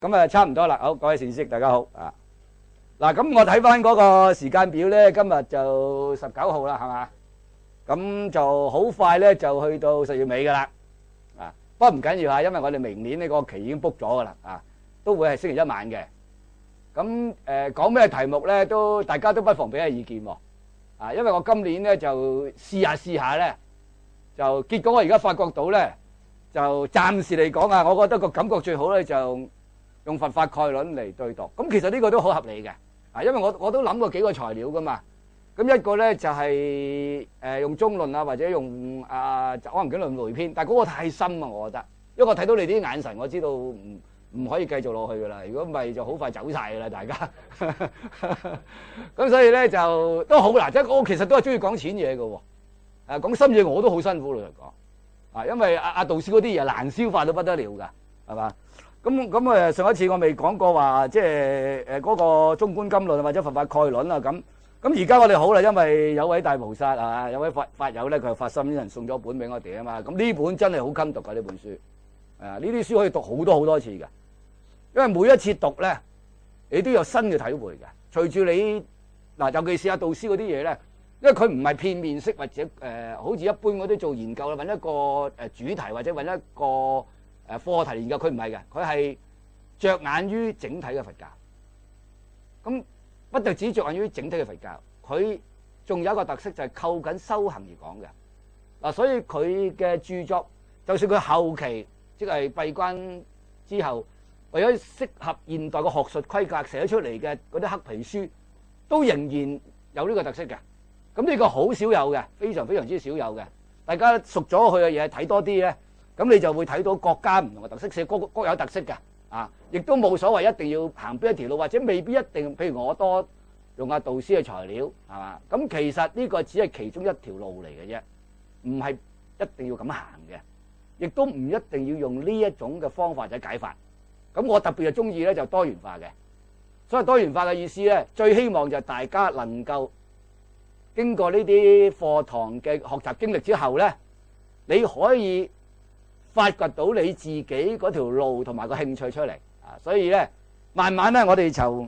咁啊，差唔多啦。好，各位善識，大家好啊。嗱，咁我睇翻嗰個時間表咧，今日就19號啦，係嘛？咁就好快咧，就去到10月尾噶啦。啊，不過唔緊要啊，因為我哋明年呢個期已經 book 咗噶啦，啊，都會係星期一晚嘅。咁講咩題目咧，大家都不妨俾下意見喎。啊，因為我今年咧就試下咧，就結果我而家發覺到咧，就暫時嚟講啊，我覺得個感覺最好咧就用佛法概論嚟對讀。咁其實呢個都好合理嘅，啊，因為我都諗過幾個材料噶嘛。咁一個咧就係用中論啊，或者用可能經論回篇，但係嗰個太深啊，我覺得，因為我睇到你啲眼神，我知道唔可以繼續落去噶啦。如果唔係就好快走晒噶啦，大家。咁所以咧就都好難，即係我其實都係中意講淺嘢嘅喎。講深嘢我都好辛苦老實講，啊，因為阿導師嗰啲嘢難消化到不得了㗎，係嘛？咁上一次我未講過話，即係嗰個中觀金論或者佛法概論啊咁。咁而家我哋好啦，因為有位大菩薩啊，有位法友咧，佢係發心啲人送咗本俾我哋啊嘛。咁呢本真係好襟讀㗎呢本書，呢啲書可以讀好多次嘅，因為每一次讀咧，你都有新嘅體會嘅。隨住你嗱，尤其是阿導師嗰啲嘢咧，因為佢唔係片面式或者好似一般嗰啲做研究啦，揾一個主題或者揾一個課題研究，佢唔係嘅，佢係着眼於整體嘅佛教。咁不特止着眼於整體嘅佛教，佢仲有一個特色就係扣緊修行而講嘅。嗱，所以佢嘅著作，就算佢後期即係閉關之後，為咗適合現代嘅學術規格寫出嚟嘅嗰啲黑皮書，都仍然有呢個特色嘅。咁呢個好少有嘅，非常之少有嘅。大家熟咗佢嘅嘢睇多啲咧，咁你就會睇到國家唔同嘅特色，寫各有特色嘅。啊，亦都冇所謂一定要行邊一條路，或者未必一定。譬如我多用阿導師嘅材料，係嘛？咁其實呢個只係其中一條路嚟嘅啫，唔係一定要咁行嘅，亦都唔一定要用呢一種嘅方法或者解法。咁我特別係中意咧就多元化嘅，所以多元化嘅意思咧，最希望就係大家能夠經過呢啲課堂嘅學習經歷之後咧，你可以發掘到你自己嗰條路同埋個興趣出嚟啊！所以咧，慢慢咧，我哋就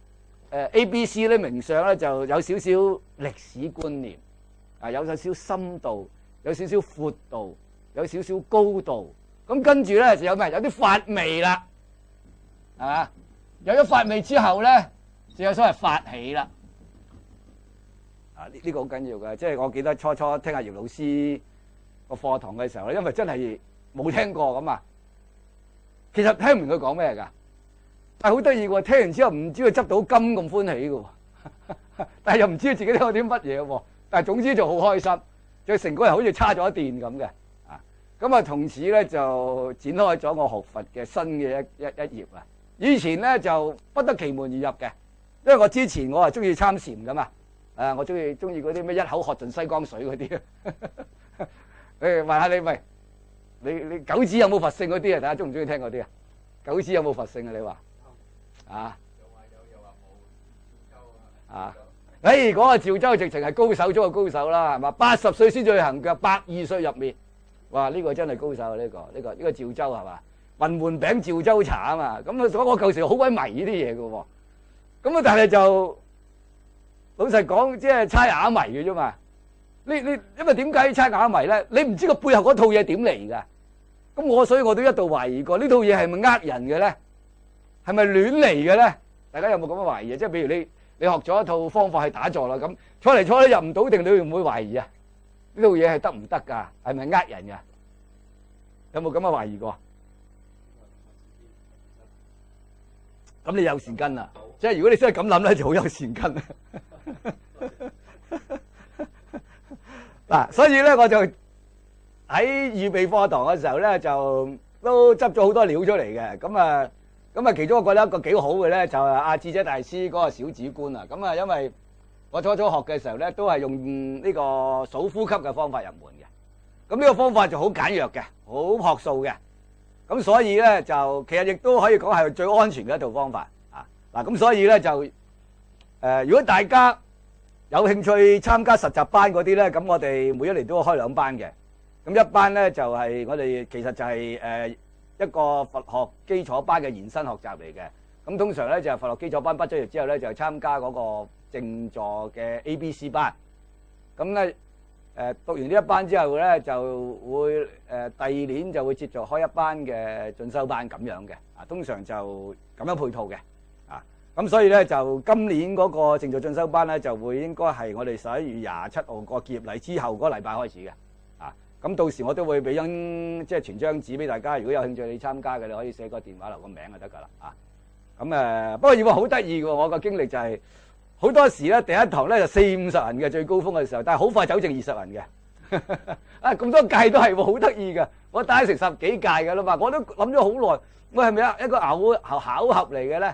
ABC 咧名相咧就有少少歷史觀念啊，有少少深度，有少少闊度，有少少高度。咁跟住咧就有咩？有啲法味啦，係嘛？有咗法味之後咧，就有所謂法喜啦。啊，呢個好緊要嘅，即係我記得初聽阿姚老師個課堂嘅時候咧，因為真係冇聽過咁啊，其實聽唔明佢講咩㗎，但係好得意喎！聽完之後唔知佢執到金咁歡喜㗎喎，但係又唔知自己聽咗啲乜嘢喎。但係總之就好開心，就成個人好似叉咗一電咁嘅啊！咁啊，從此咧就展開咗我學佛嘅新嘅一頁啊！以前咧就不得其門而入嘅，因為我之前我係中意參禪㗎嘛，我中意嗰啲咩一口喝盡西江水嗰啲啊！問下你喂？你九子有冇佛性嗰啲啊？大家中唔中意聽嗰啲啊？九子有冇佛性啊？你話啊？又話有，又話冇。趙州啊！嗰個趙州直情係高手中嘅高手啦，係嘛？80歲先至去行腳，102歲入滅。哇！呢個真係高手啊！呢個趙州係嘛？雲門餅趙州茶啊嘛。咁啊，我舊時好鬼迷呢啲嘢嘅喎。咁啊，但係就老實講，即係猜啞謎嘅啫嘛。你因為點解猜啞謎咧？你唔知個背後嗰套嘢點嚟㗎？咁所以我都一度懷疑過呢套嘢係咪呃人嘅咧？係咪亂嚟嘅咧？大家有冇咁嘅懷疑啊？即係譬如你學咗一套方法去打坐啦，咁坐嚟坐去入唔到定，你會唔會懷疑啊？呢套嘢係得唔得㗎？係咪呃人㗎？有冇咁嘅懷疑過？咁你有善根啦，即係如果你真係咁諗咧，就好有善根啦。嗱，所以咧我就喺預備課堂嘅時候咧，就都執咗好多料出嚟嘅。咁啊，其中我覺得一個幾好嘅咧，就係阿智者大師嗰個小止觀啊。咁啊，因為我初學嘅時候咧，都係用呢個數呼吸嘅方法入門嘅。咁呢個方法就好簡約嘅，好樸素嘅。咁所以咧就其實亦都可以講係最安全嘅一套方法啊。嗱，咁所以咧就如果大家有興趣參加實習班嗰啲咧，咁我哋每一年都會開2班嘅。咁一班咧就係我哋其實就係一個佛學基礎班嘅延伸學習嚟嘅。咁通常咧就係佛學基礎班畢咗業之後咧，就參加嗰個靜坐嘅 ABC 班。咁咧讀完呢一班之後咧，就會第二年就會接續開一班嘅進修班咁樣嘅。通常就咁樣配套嘅。咁所以咧就今年嗰個靜坐進修班咧，就會應該係我哋11月27號個結業禮之後嗰個禮拜開始嘅。咁到時我都會俾張即係傳張紙俾大家，如果有興趣你參加嘅，你可以寫個電話留個名就得㗎啦。咁不過以往好得意嘅喎，我個經歷就係好多時咧第一堂咧就40-50人嘅最高峰嘅時候，但係好快走剩20人嘅。咁多屆都係喎，好得意㗎。我帶成10幾屆㗎啦嘛，我都諗咗好耐，我係咪一個巧合嚟嘅咧？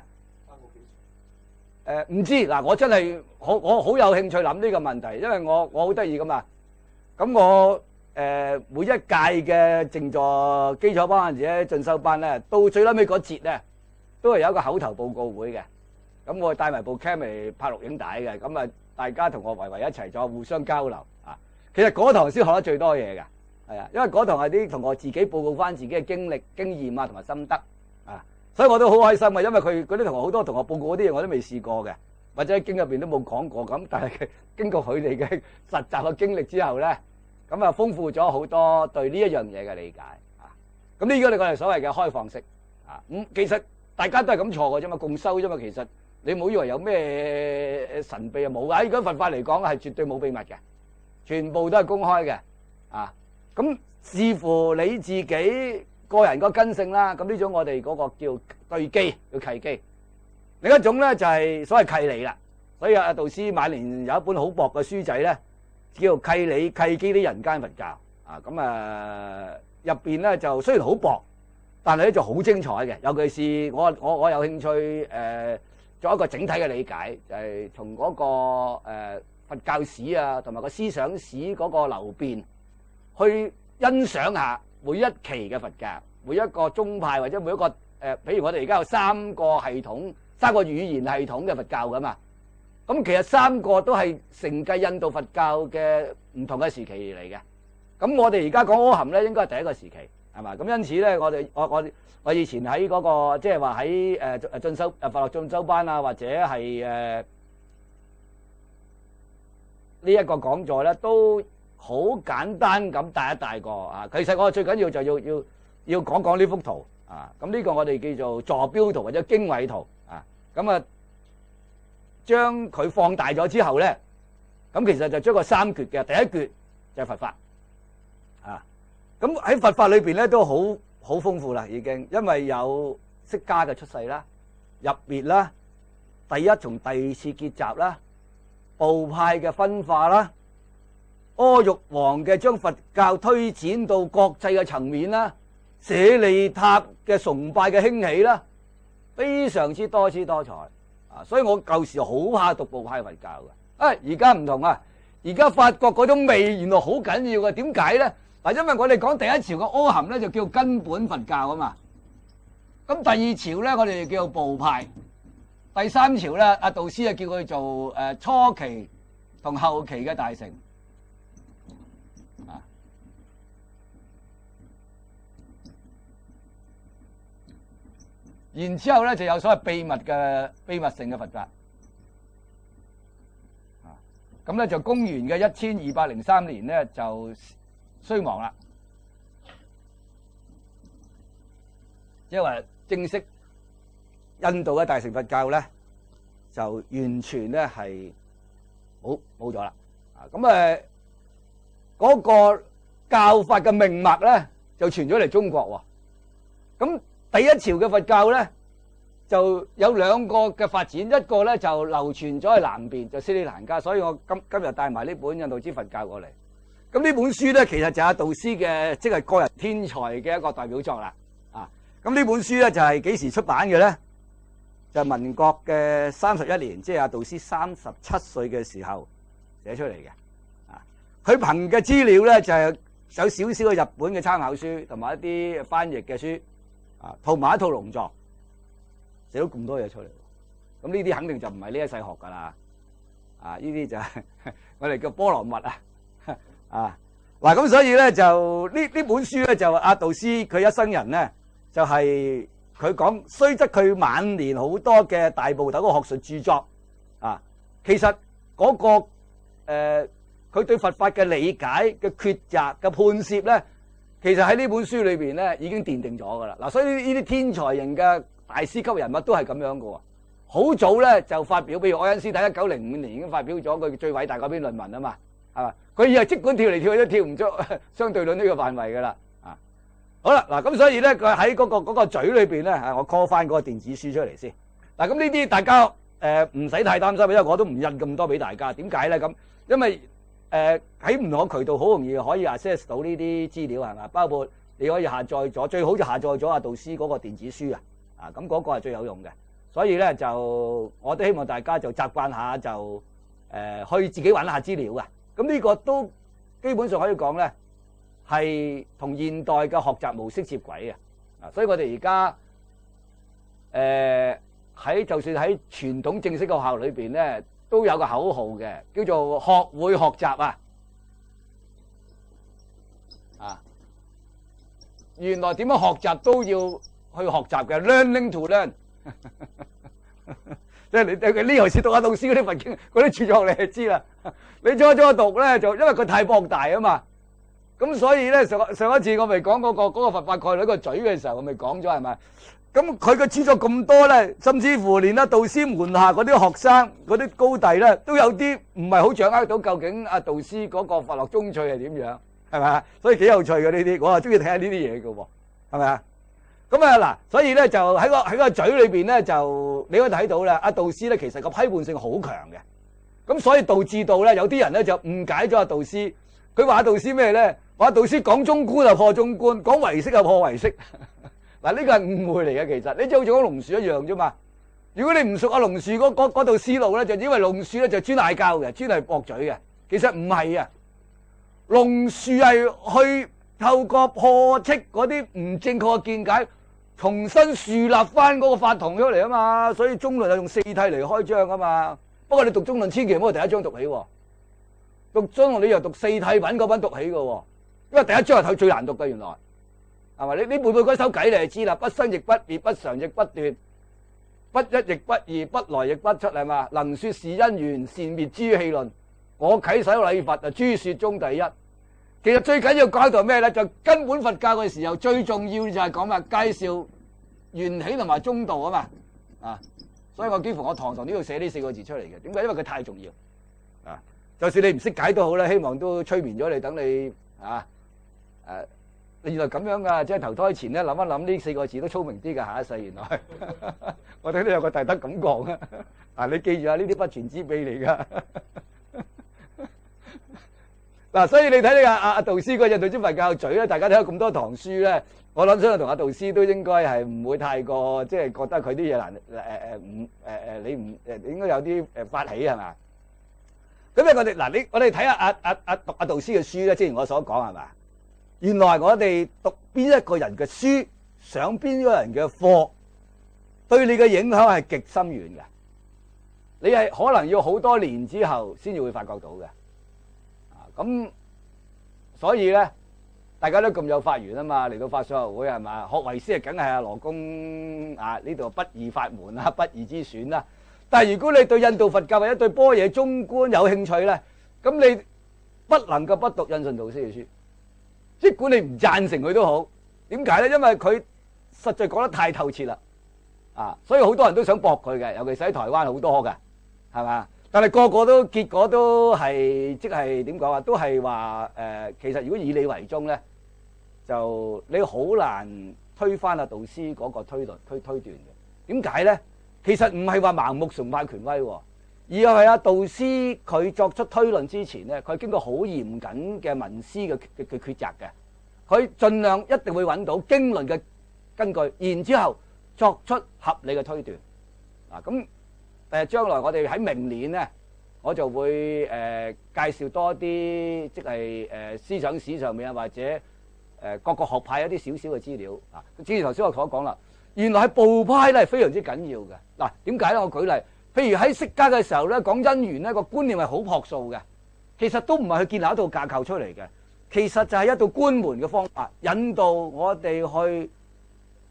唔知嗱，我真係我好有興趣諗呢個問題，因為我好得意噶嘛。咁我每一屆嘅靜坐基礎班或者進修班咧，到最撚尾嗰節咧，都係有一個口頭報告會嘅。咁我帶埋部 cam 嚟拍錄影帶嘅，咁啊大家同我圍一齊咗，互相交流啊。其實嗰堂先學得最多嘢㗎，係啊，因為嗰堂係啲同學自己報告翻自己嘅經歷、經驗啊，同埋心得啊。所以我都好開心啊，因為佢嗰啲同學好多同學報告嗰啲嘢我都未試過嘅，或者喺經入邊都冇講過咁，但係經過佢哋嘅實習嘅經歷之後咧，咁啊豐富咗好多對呢一樣嘢嘅理解啊。咁呢個我哋所謂嘅開放式啊，咁其實大家都係咁錯嘅啫嘛，共修啫嘛。其實你唔好以為有咩神秘啊，冇啊。如果佛法嚟講係絕對冇秘密嘅，全部都係公開嘅啊。咁視乎你自己個人個根性啦，咁呢種我哋嗰個叫對機，叫契機。另一種咧就係所謂契理啦。所以阿導師晚年有一本好薄嘅書仔咧，叫做《契理契機的人間佛教》啊。咁入邊咧就雖然好薄，但係咧就好精彩嘅。尤其是我有興趣作一個整體嘅理解，就係從嗰個佛教史啊，同埋個思想史嗰個流變，去欣賞下每一期嘅佛教，每一個宗派或者每一個譬如我哋而家有3個系統、3個語言系統嘅佛教噶嘛。咁其實3個都係承繼印度佛教嘅唔同嘅時期嚟嘅。咁我哋而家講阿含咧，應該係第一個時期，係嘛？咁因此咧，我以前喺嗰個即係話喺進修佛學進修班啊，或者係呢一個講座咧，都好簡單咁帶一帶過啊。其實我最緊要就要講講呢幅圖啊。咁呢個我哋叫做坐標圖或者經緯圖啊。咁將佢放大咗之後咧，咁其實就將個3橛嘅第一橛就係佛法啊。咁喺佛法裏邊咧都好豐富啦，已經，因為有釋迦嘅出世啦、入滅啦、第一從第二次結集啦、部派嘅分化啦、阿育王嘅將佛教推展到國際嘅層面啦、舍利塔嘅崇拜嘅興起啦，非常之多姿多彩啊！所以我舊時好怕讀部派佛教嘅，而家唔同啊！而家發覺嗰種味原來好緊要嘅，點解咧？嗱，因為我哋講第一朝嘅阿含咧就叫根本佛教啊嘛，咁第二朝咧我哋就叫做部派，第3朝咧阿導師就叫佢做初期同後期嘅大乘啊。然之後咧就有所謂秘密性嘅佛法啊。咁咧就公元嘅1203年咧就衰亡啦，因為正式印度嘅大乘佛教咧就完全咧係冇咗啦。咁嗰個教法嘅命脈咧就傳咗嚟中國喎。咁第一朝嘅佛教咧就有2個嘅發展，一個咧就流傳咗喺南邊，就斯里蘭卡。所以我今日帶埋呢本印度之佛教過嚟。咁呢本書咧，其實就係導師嘅，即係個人天才嘅一個代表作啦。啊，咁呢本書咧就係幾時出版嘅咧？就係民國嘅31年，即係阿導師37歲嘅時候寫出嚟嘅。啊，佢憑嘅資料咧就係有少少嘅日本嘅參考書，同埋一啲翻譯嘅書，啊，套埋一套龍藏，寫到咁多嘢出嚟。咁呢啲肯定就唔係呢一世學噶啦。啊，呢啲就係我哋叫波羅蜜啊。啊，嗱，咁所以咧就呢本書咧就阿導師佢一生人咧就係佢講，雖則佢晚年好多嘅大部頭嘅學術著作啊，其實嗰個佢對佛法嘅理解嘅抉擇嘅判涉咧，其實喺呢本書裏邊咧已經奠定咗噶啦。嗱，所以呢啲天才型嘅大師級人物都係咁樣嘅喎。好早咧就發表，譬如愛因斯坦1905年已經發表咗佢最偉大嗰篇論文啊嘛，係嘛？佢以為即管跳嚟跳去都跳唔出相對論呢個範圍噶啦。好啦，嗱咁所以咧，佢喺嗰個嘴裏邊咧，我 call 翻嗰個電子書出嚟先。嗱，咁呢啲大家唔使太擔心，因為我都唔印咁多俾大家。點解咧？咁因為喺唔同嘅渠道好容易可以 access 到呢啲資料係嘛？包括你可以下載咗，最好就下載咗阿導師嗰個電子書啊。咁嗰個係最有用嘅。所以咧就我都希望大家就習慣下就去自己揾下資料嘅。咁呢個都基本上可以講咧，係同現代嘅學習模式接軌嘅，所以我哋而家喺就算喺傳統正式嘅學校裏邊咧，都有個口號嘅，叫做學會學習啊！原來點樣學習都要去學習嘅 ，learning to learn。即係你呢頭先讀下導師嗰啲佛經嗰啲著作，你就知啦。你初初讀咧，就因為佢太博大啊嘛。咁所以咧上一次我咪講嗰個佛法概論個嘴嘅時候，我咪講咗係咪？咁佢嘅著作咁多咧，甚至乎連導師門下嗰啲學生嗰啲高弟咧，都有啲唔係好掌握到究竟導師嗰個佛學宗趣係點樣，係咪啊？所以幾有趣嘅呢啲，我啊中意睇下呢啲嘢嘅喎，係咪啊？咁啊嗱，所以咧就喺個嘴裏邊咧，就你可以睇到啦。導師咧其實個批判性好強嘅，咁所以導致到咧有啲人咧就誤解咗導師。佢話導師咩咧？話導師講中觀就破中觀，講唯識就破唯識。嗱，呢個係誤會嚟嘅，其實你即係好似講龍樹一樣啫嘛。如果你唔熟阿龍樹嗰套思路咧，就以為龍樹咧就專嗌交嘅，專係駁嘴嘅。其實唔係啊，龍樹係去透過破斥嗰啲唔正確嘅見解，重新樹立翻嗰個法堂出嚟啊嘛。所以中論係用四諦嚟開章啊嘛。不過你讀中論千祈唔好第一章讀起喎。讀中論你又讀四諦品嗰品讀起嘅喎，因為第一章係最難讀嘅，原來係咪？你背嗰首偈你就知啦。不生亦不滅，不常亦不斷，不一亦不二，不來亦不出，係嘛？能說是因緣，善滅諸戲論。我啟手禮佛啊，諸說中第一。其實最緊要講到咩咧？就根本佛教嘅時候最重要就係講咩？介紹緣起同埋中道啊嘛。啊，所以我幾乎我堂堂都要寫呢4個字出嚟嘅。點解？因為佢太重要啊。就算你唔識解都好啦，希望都催眠咗你，等你你原來咁樣噶，即係投胎前咧諗一諗呢4個字都聰明啲噶，下一世原來。我哋都有個弟得咁講啊！嗱，你記住啊，呢啲不傳之秘嚟噶。嗱，所以你睇呢阿導師嗰印度之佛教嘴咧，大家睇咗咁多堂書咧，我諗相信同阿導師都應該係唔會太過即係覺得佢啲嘢難你唔應該有啲發起係嘛？咁咧，我哋睇下讀阿導師嘅書咧，正如我所講係嘛？原來我哋讀邊一個人嘅書，上邊一個人嘅課，對你嘅影響係極深遠嘅。你係可能要好多年之後先至會發覺到嘅。咁所以咧，大家都咁有法緣啊嘛，嚟到法相學會係嘛？學唯識梗係阿羅公呢度不二法門啦，不二之選啦。但係如果你對印度佛教或者對般若中觀有興趣咧，咁你不能夠不讀印順導師嘅書，即管你唔贊成佢都好。點解咧？因為佢實在講得太透徹啦，所以好多人都想駁佢嘅，尤其是喺台灣好多嘅，係嘛？但係個個都結果都係即係點講啊？都係話其實如果以你為宗咧，就你好難推翻阿導師嗰個推斷嘅。點解咧？其實唔係話盲目崇拜權威，而係阿導師佢作出推論之前咧，佢經過好嚴謹嘅文思嘅抉擇嘅，佢盡量一定會揾到經論嘅根據，然之後作出合理嘅推斷。咁將來我哋喺明年咧，我就會介紹多啲即係思想史上面啊，或者各個學派一啲少少嘅資料啊。正如頭先我所講啦。原來喺部派咧係非常之緊要嘅。嗱，點解咧？我舉例，譬如喺釋迦嘅時候咧，講因緣咧，個觀念係好樸素嘅，其實都唔係去建立一套架構出嚟嘅，其實就係一套觀門嘅方法，引導我哋去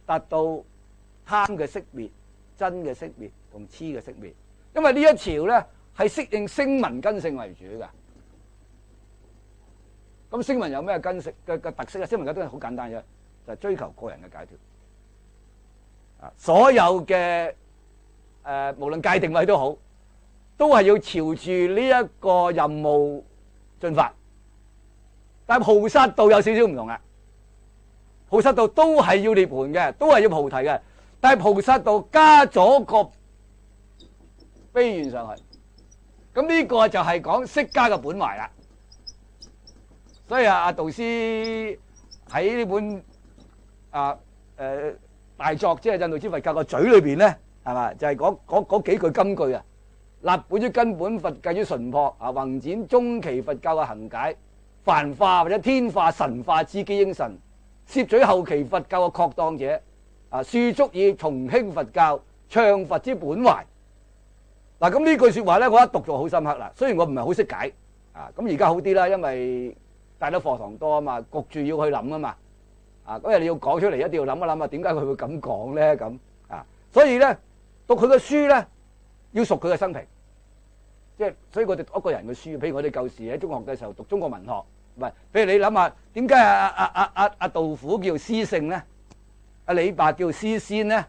達到貪嘅熄滅、真嘅熄滅同痴嘅熄滅。因為呢一朝咧係適應聲聞根性為主嘅。咁聲聞有咩根性嘅特色咧？聲聞嘅都係好簡單嘅，就係追求個人嘅解脫。啊，所有嘅無論界定位都好，都係要朝住呢一個任務進發。但係菩薩道有少少唔同啊！菩薩道都係要涅槃嘅，都係要菩提嘅，但係菩薩道加咗個悲願上去。咁呢個就係講釋迦嘅本懷啦。所以阿導師喺呢本大作，即係印度之佛教個嘴裏邊咧，係嘛？就係嗰幾句金句啊！立本於根本，佛計於純樸啊！宏展中期佛教嘅行解，梵化或者天化、神化之機應神，攝取後期佛教嘅確當者啊！樹足以重興佛教，唱佛之本懷。嗱，咁呢句説話咧，我一讀就好深刻啦。雖然我唔係好識解啊，咁而家好啲啦，因為帶得課堂多啊嘛，焗住要去諗啊嘛。啊，嗰日你要講出嚟，一定要諗一諗啊，點解佢會咁講咧？咁啊，所以咧讀佢嘅書咧，要熟佢嘅生平。即係，所以我哋讀一個人嘅書，譬如我哋舊時喺中學嘅時候讀中國文學，唔係，譬如你諗下，點解阿杜甫叫詩聖咧？阿李白叫詩仙咧？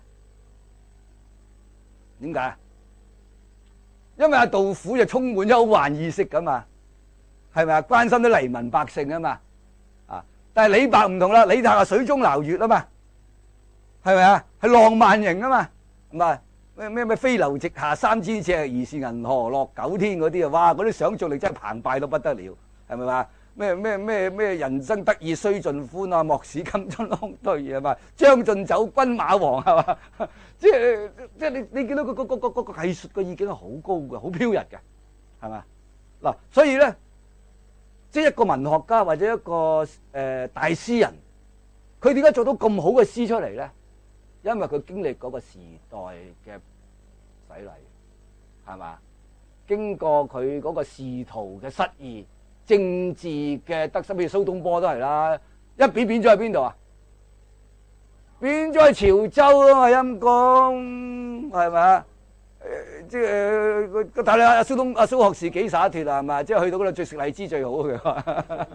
點解？因為阿杜甫就充滿憂患意識噶嘛，係咪啊？關心啲黎民百姓啊嘛，啊！但係李白唔同啦，李白係水中撈月啊嘛，係咪啊？係浪漫型啊嘛，唔係咩飛流直下三千尺，疑是銀河落九天嗰啲啊！哇，嗰啲想像力真係澎湃到不得了，係咪話？咩人生得意須盡歡啊，莫使金樽空對係嘛？將進酒，軍馬王係嘛？即係你見到個藝術嘅意境係好高嘅，好飄逸嘅，係嘛？嗱，所以咧，即係一個文學家或者一個大詩人，佢點解做到咁好嘅詩出嚟咧？因為佢經歷嗰個時代嘅洗禮，係嘛？經過佢嗰個仕途嘅失意。政治嘅得失，譬如蘇東坡都係啦，一變咗喺邊度啊？變咗喺潮州啊嘛，陰公係咪啊？即係但係阿蘇學士幾灑脫啊，係嘛？即係去到嗰度最食荔枝最好嘅。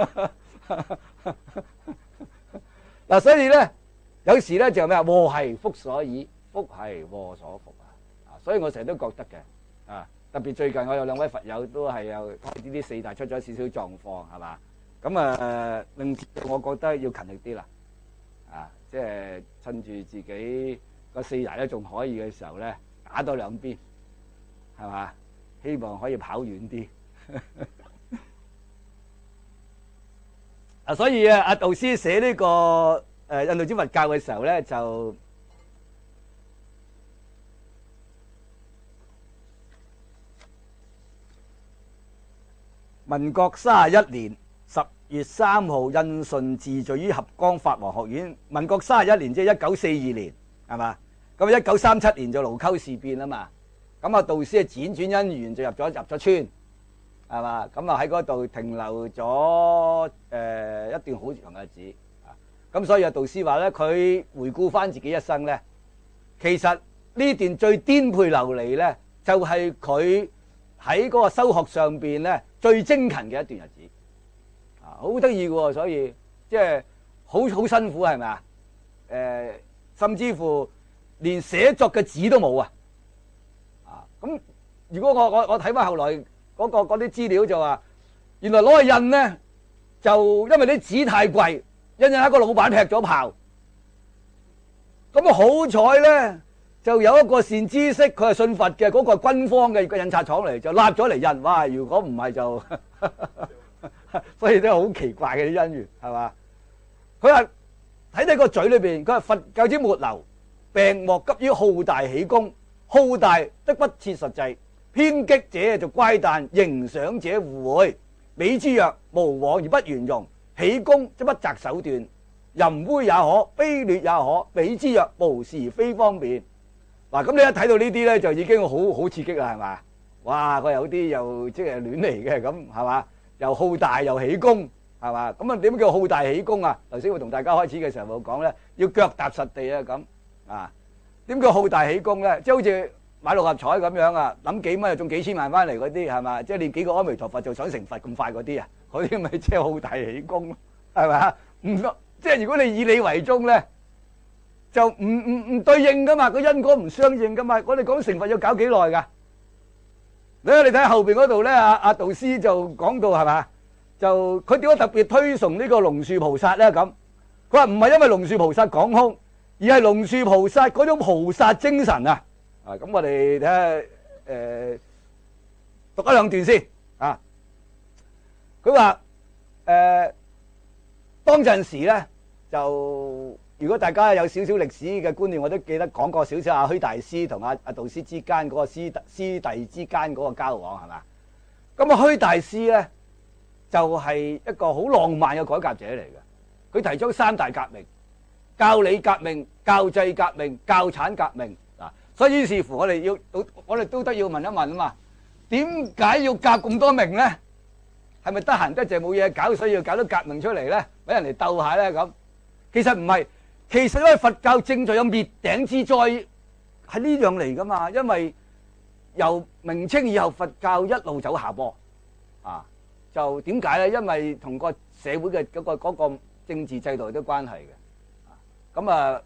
嗱，所以咧有時咧就係咩啊？禍係福所倚，福係禍所伏啊！所以我成日都覺得嘅啊。特別最近我有兩位佛友都係有呢啲四大出咗少少狀況，係嘛？咁啊，令我覺得要勤力啲啦，啊，即係趁住自己個四大都仲可以嘅時候咧，打多兩邊，係嘛？希望可以跑遠啲。啊，所以啊，阿導師寫呢個印度之佛教嘅時候咧，就民國31年10月3號印順自序於合江法王學院。民國31年即係1942年，係嘛？咁1937年就盧溝事變啊嘛。咁啊，導師係輾轉因緣就入咗村，係嘛？咁啊喺嗰度停留咗一段好長嘅日子。咁所以啊，導師話咧，佢回顧翻自己一生咧，其實呢段最顛沛流離咧，就係佢喺嗰個修學上邊咧最精勤嘅一段日子，啊，好得意嘅喎，所以即係好辛苦，係咪啊？甚至乎連寫作嘅紙都冇啊！啊，咁如果我睇翻後來嗰啲資料就話，原來攞去印咧，就因為啲紙太貴，印一個老闆劈咗炮，咁啊好彩咧。就有一個善知識，佢係信佛嘅，嗰個係軍方嘅印刷廠嚟，就立咗嚟印。哇！如果唔係就，所以都係好奇怪嘅啲因緣，係嘛？佢話睇睇個嘴裏邊，佢話佛教之末流，病莫急於好大喜功，好大得不切實際，偏激者就乖誕，形想者互會。美之曰無往而不圓融，喜功則不擇手段，淫猥也可，卑劣也可。美之曰無是非方便。嗱，咁你一睇到呢啲咧，就已經好刺激啦，係嘛？哇！佢有啲又即係亂嚟嘅咁，係嘛？又好大又喜功，係係嘛？咁啊點叫好大喜功啊？頭先我同大家開始嘅時候講咧，要腳踏實地啊咁啊。點叫好大喜功咧？即係好似買六合彩咁樣啊，諗幾蚊就中幾千萬翻嚟嗰啲係嘛？即係念幾個阿彌陀佛就想成佛咁快嗰啲啊，嗰啲咪即係好大喜功咯，係咪啊？唔即係如果你以你為宗咧，就唔對應噶嘛，個因果唔相應噶嘛。我哋講成佛要搞幾耐㗎？你睇下後邊嗰度咧，阿導師就講到係嘛？就佢點解特別推崇呢個龍樹菩薩咧？咁佢話唔係因為龍樹菩薩講空，而係龍樹菩薩嗰種菩薩精神啊！咁我哋睇下讀一兩段先啊。佢話當陣時咧，就如果大家有少少歷史嘅觀念，我都記得講過少少阿虛大師同阿導師之間嗰個師弟之間嗰個交往係嘛？咁啊虛大師咧就係一個好浪漫嘅改革者嚟嘅，佢提出三大革命：教理革命、教制革命、教產革命嗱。所以於是乎我哋都得要問一問啊嘛，點解要革咁多命咧？係咪得閒得滯冇嘢搞，所以要搞到革命出嚟咧，俾人哋鬥下咧咁？其實唔係，其實因為佛教正在有滅頂之災，係呢樣嚟噶嘛。因為由明清以後，佛教一路走下坡啊。就點解咧？因為同個社會嘅嗰個政治制度有啲關係嘅。咁啊，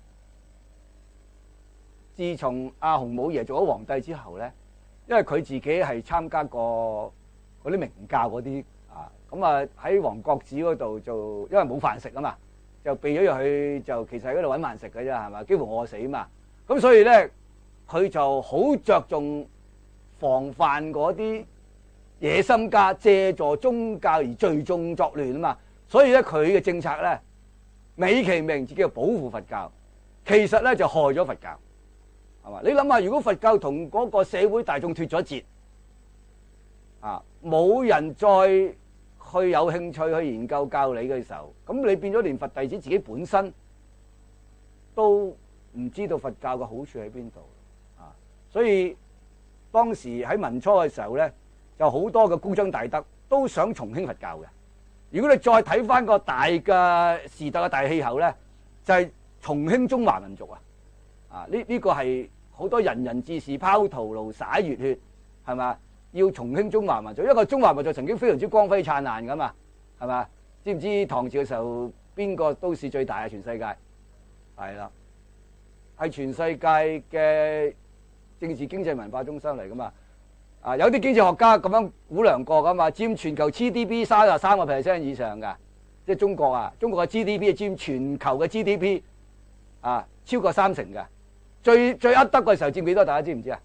自從阿洪武爺做咗皇帝之後咧，因為佢自己係參加過嗰啲明教嗰啲啊，咁啊喺黃覺寺嗰度就因為冇飯食啊嘛，就避咗入去，就其實喺嗰度揾飯食嘅啫，係嘛？幾乎餓死啊嘛。咁所以咧，佢就好着重防範嗰啲野心家借助宗教而聚眾作亂啊嘛。所以咧，佢嘅政策咧，美其名自己叫保護佛教，其實咧就害咗佛教，係嘛？你諗下，如果佛教同嗰個社會大眾脫咗節啊，冇人再去有興趣去研究教理嘅時候，咁你變咗連佛弟子自己本身都唔知道佛教嘅好處喺邊度啊！所以當時喺民初嘅時候咧，就好多嘅高僧大德都想重興佛教嘅。如果你再睇翻個大嘅時代嘅大氣候咧，就係重興中華民族啊！啊，呢個係好多仁人志士拋頭顱灑熱血，係嘛？要重興中華民族，因為中華民族曾經非常之光輝燦爛噶嘛，係嘛？知唔知唐朝嘅時候邊個都市最大啊？全世界係啦，係全世界嘅政治經濟文化中心嚟噶嘛。啊，有啲經濟學家咁樣估量過噶嘛，佔全球 GDP 33% 以上噶，即係中國啊，中國嘅 GDP 係佔全球嘅 GDP 啊超過30%嘅，最噏得嘅時候佔幾多？大家知唔知啊？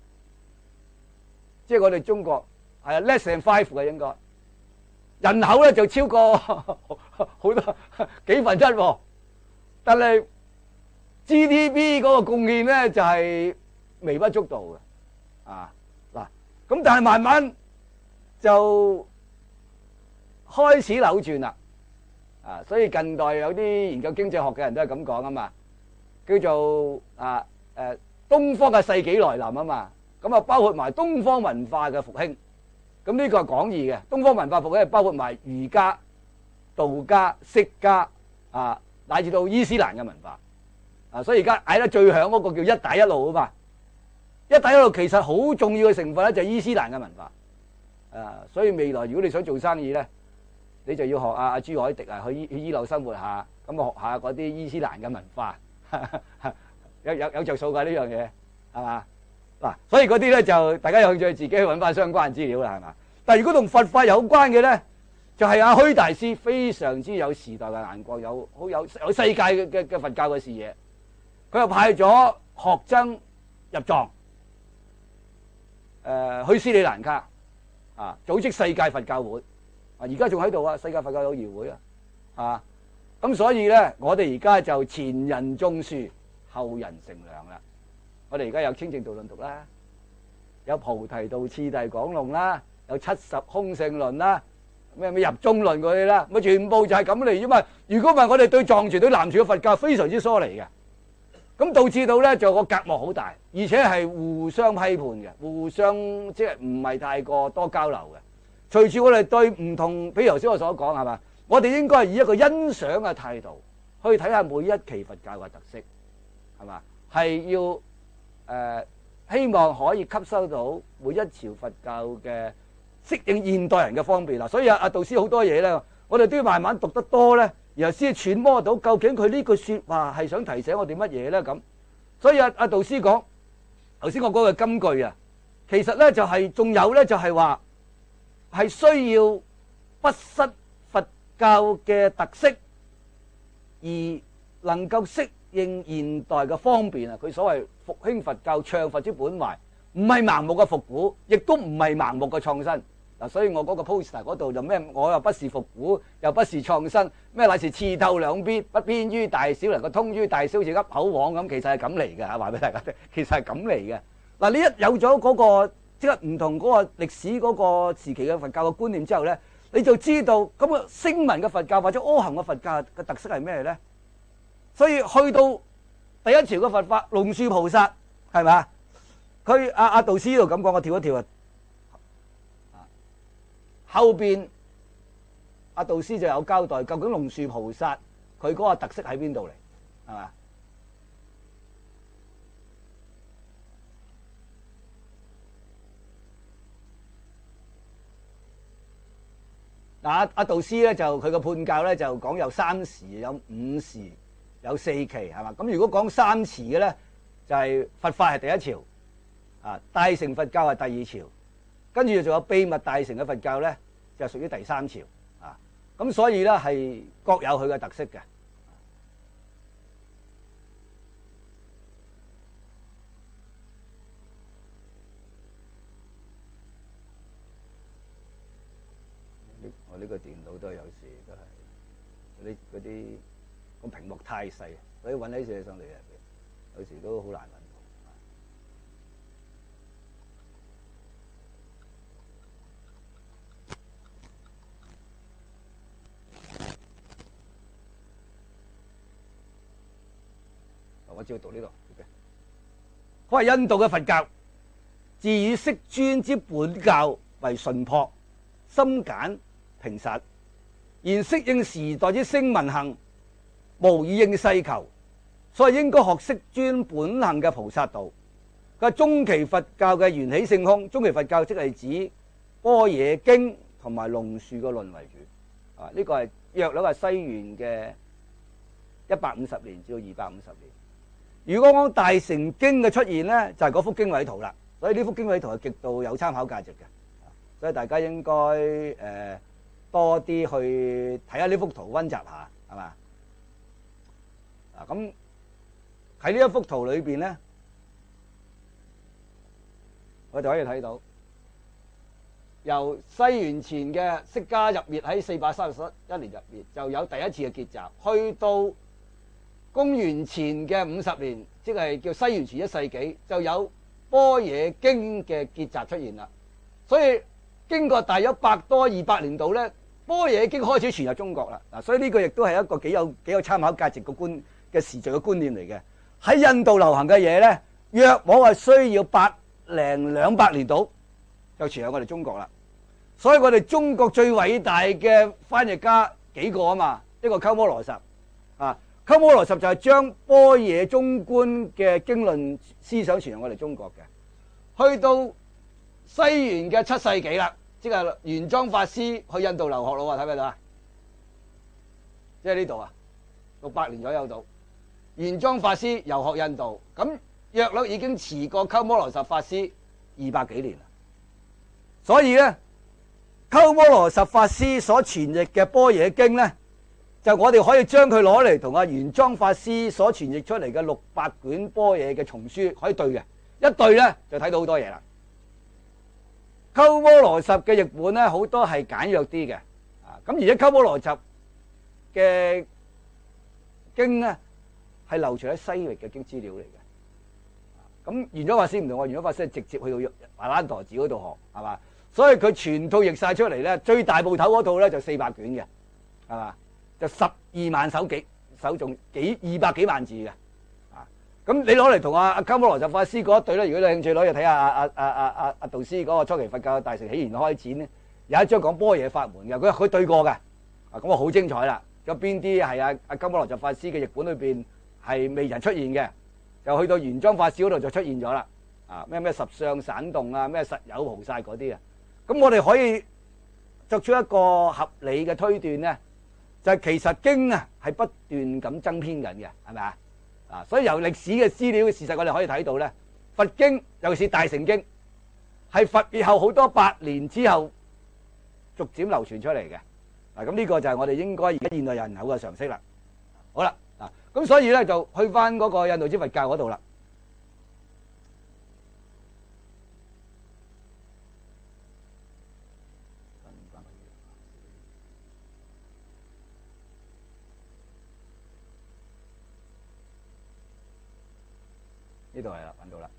即係我哋中國係啊 less than 5嘅應該，人口咧就超過好多幾分之一，但係 GDP 嗰個貢獻咧就係微不足道嘅啊。嗱，咁但係慢慢就開始扭轉啦，啊，所以近代有啲研究經濟學嘅人都係咁講啊嘛，叫做東方嘅世紀來臨啊嘛，咁啊包括埋東方文化嘅復興，咁呢個係廣義嘅。東方文化復興係包括埋儒家、道家、釋家啊，乃至到伊斯蘭嘅文化啊，所以而家嗌得最響嗰個叫一帶一路啊嘛。一帶一路其實好重要嘅成分咧就係伊斯蘭嘅文化，所以未來如果你想做生意咧，你就要學阿朱凱迪啊，去伊朗生活下，咁啊學下嗰啲伊斯蘭嘅文化，有着數㗎呢樣嘢，係嘛？嗱，所以嗰啲咧就大家有興趣自己去揾翻相關資料啦，係嘛？但係如果同佛法有關嘅咧，就係阿虛大師非常之有時代嘅眼光，有世界嘅佛教嘅視野，佢又派咗學僧入藏。去斯里蘭卡啊，組織世界佛教會啊，而家仲喺度啊，世界佛教友誼會啊，咁所以咧，我哋而家就前人種樹，後人乘涼啦。我哋而家有清淨道論讀啦，有菩提道次第講論啦，有70空性論啦，咩入中論嗰啲啦，咪全部就係咁嚟啫嘛。如果唔係，我哋對藏傳對南傳嘅佛教非常之疏離嘅。咁導致到咧就個隔膜好大，而且係互相批判嘅，互相即係唔係太過多交流嘅。隨住我哋對唔同，譬如頭先我所講係嘛， 我哋應該係以一個欣賞嘅態度去睇下每一期佛教嘅特色，係嘛？係要希望可以吸收到每一朝佛教嘅適應現代人嘅方便啦。所以阿導師好多嘢咧，我哋都要慢慢讀得多咧，然後先揣摩到究竟佢呢句説話係想提醒我哋乜嘢咧咁。所以阿導師講頭先我講嘅金句啊，其實咧就係仲有咧就係話係需要不失佛教嘅特色，而能夠適應現代嘅方便啊！佢所謂復興佛教、唱佛之本懷，唔係盲目嘅復古，亦都唔係盲目嘅創新嗱。所以我嗰個 poster 嗰度就咩？我又不是復古，又不是創新，咩乃是刺透兩邊，不偏於大小，能夠通於大小，好似噏口簧咁。其實係咁嚟嘅嚇，話俾大家聽，其實係咁嚟嘅嗱。你一有咗嗰個即係唔同嗰個歷史嗰個時期嘅佛教嘅觀念之後咧，你就知道咁個聲聞嘅佛教或者阿含嘅佛教嘅特色係咩咧？所以去到第一朝嘅佛法，龍樹菩薩係咪啊？佢阿導師呢度咁講，我跳一跳啊。後邊阿導師就有交代，究竟龍樹菩薩佢嗰個特色喺邊度嚟？係嘛？嗱，阿導師咧就佢個判教咧就講有3時、有5時、有4期係嘛？咁如果講3時嘅咧，就係佛法係第一朝，啊大乘佛教係第二朝，跟住仲有秘密大乘嘅佛教咧，就屬於第3朝啊。咁所以咧係各有佢嘅特色嘅。我呢個電腦都有時都係嗰啲個屏幕太細，所以揾起嘢上嚟有時都好難揾到。我只要讀呢度。佢係印度嘅佛教，自以釋尊之本教為純樸、深簡、平實，然適應時代之聲聞行，無以應世求，所以應該學釋尊本行嘅菩薩道。佢係中期佛教嘅緣起性空，中期佛教即係指般若經同埋龍樹嘅論為主。呢個係約略係西元嘅150年至到250年。如果講大乘經嘅出現呢，就係嗰幅經緯圖啦。所以呢幅經緯圖係極度有參考價值嘅，所以大家應該多啲去睇下呢幅圖，溫習下，係嘛？咁喺呢一幅圖裏邊咧，我就可以睇到由西元前嘅釋迦入滅喺431年入滅，就有第一次嘅結集，去到公元前嘅50年，即係叫西元前1世紀，就有般若經嘅結集出現啦。所以經過大約100多200年度咧，般若經開始傳入中國啦。嗱，所以呢個亦都係一個幾有參考價值嘅時序嘅觀念嚟嘅。喺印度流行嘅嘢咧，約莫係需要100零200年度就傳入我哋中國啦。所以我哋中國最偉大嘅翻譯家幾個啊嘛，一個鳩摩羅什啊，鳩摩羅什就係將般若中觀嘅經論思想傳入我哋中國嘅。去到西元嘅7世紀啦，即係玄奘法師去印度留學咯，睇唔睇到啊？即係呢度啊，600年左右度，玄奘法師遊學印度，咁約略已經遲過鳩摩羅什法師200幾年啦。所以咧，鳩摩羅什法師所傳譯嘅般若經咧，就我哋可以將佢攞嚟同阿玄奘法師所傳譯出嚟嘅600卷般若嘅叢書可以對嘅，一對咧就睇到好多嘢啦。鳩摩羅什嘅譯本咧，好多係簡約啲嘅，咁而且鳩摩羅什嘅經咧係流傳喺西域嘅經資料嚟嘅。咁玄奘法師唔同，玄奘法師係直接去到華蘭陀寺嗰度學，係嘛？所以佢全套譯晒出嚟咧，最大部頭嗰套咧就400卷嘅，係嘛？就12萬首仲200幾萬字嘅。咁你攞嚟同阿鳩摩羅什法師嗰一對咧，如果你有興趣攞嚟睇下阿導師嗰個初期佛教大乘起源開展咧，有一章講般若法門嘅，佢對過嘅， 咁啊好精彩啦！有邊啲係阿金波羅什法師嘅譯本裏邊係未曾出現嘅，就去到玄奘法師嗰度就出現咗啦。咩十相散動啊，咩實有菩薩嗰啲啊，咁我哋可以作出一個合理嘅推斷咧，就係其實經啊係不斷咁增編緊嘅，係咪啊？所以由歷史嘅資料嘅事實，我哋可以睇到咧，佛經尤其是大乘經，係佛滅後好多百年之後逐漸流傳出嚟嘅。咁呢個就係我哋應該而家現代人有嘅常識啦。好啦，咁所以咧就去翻嗰個印度之佛教嗰度啦。呢度係啦，揾到啦。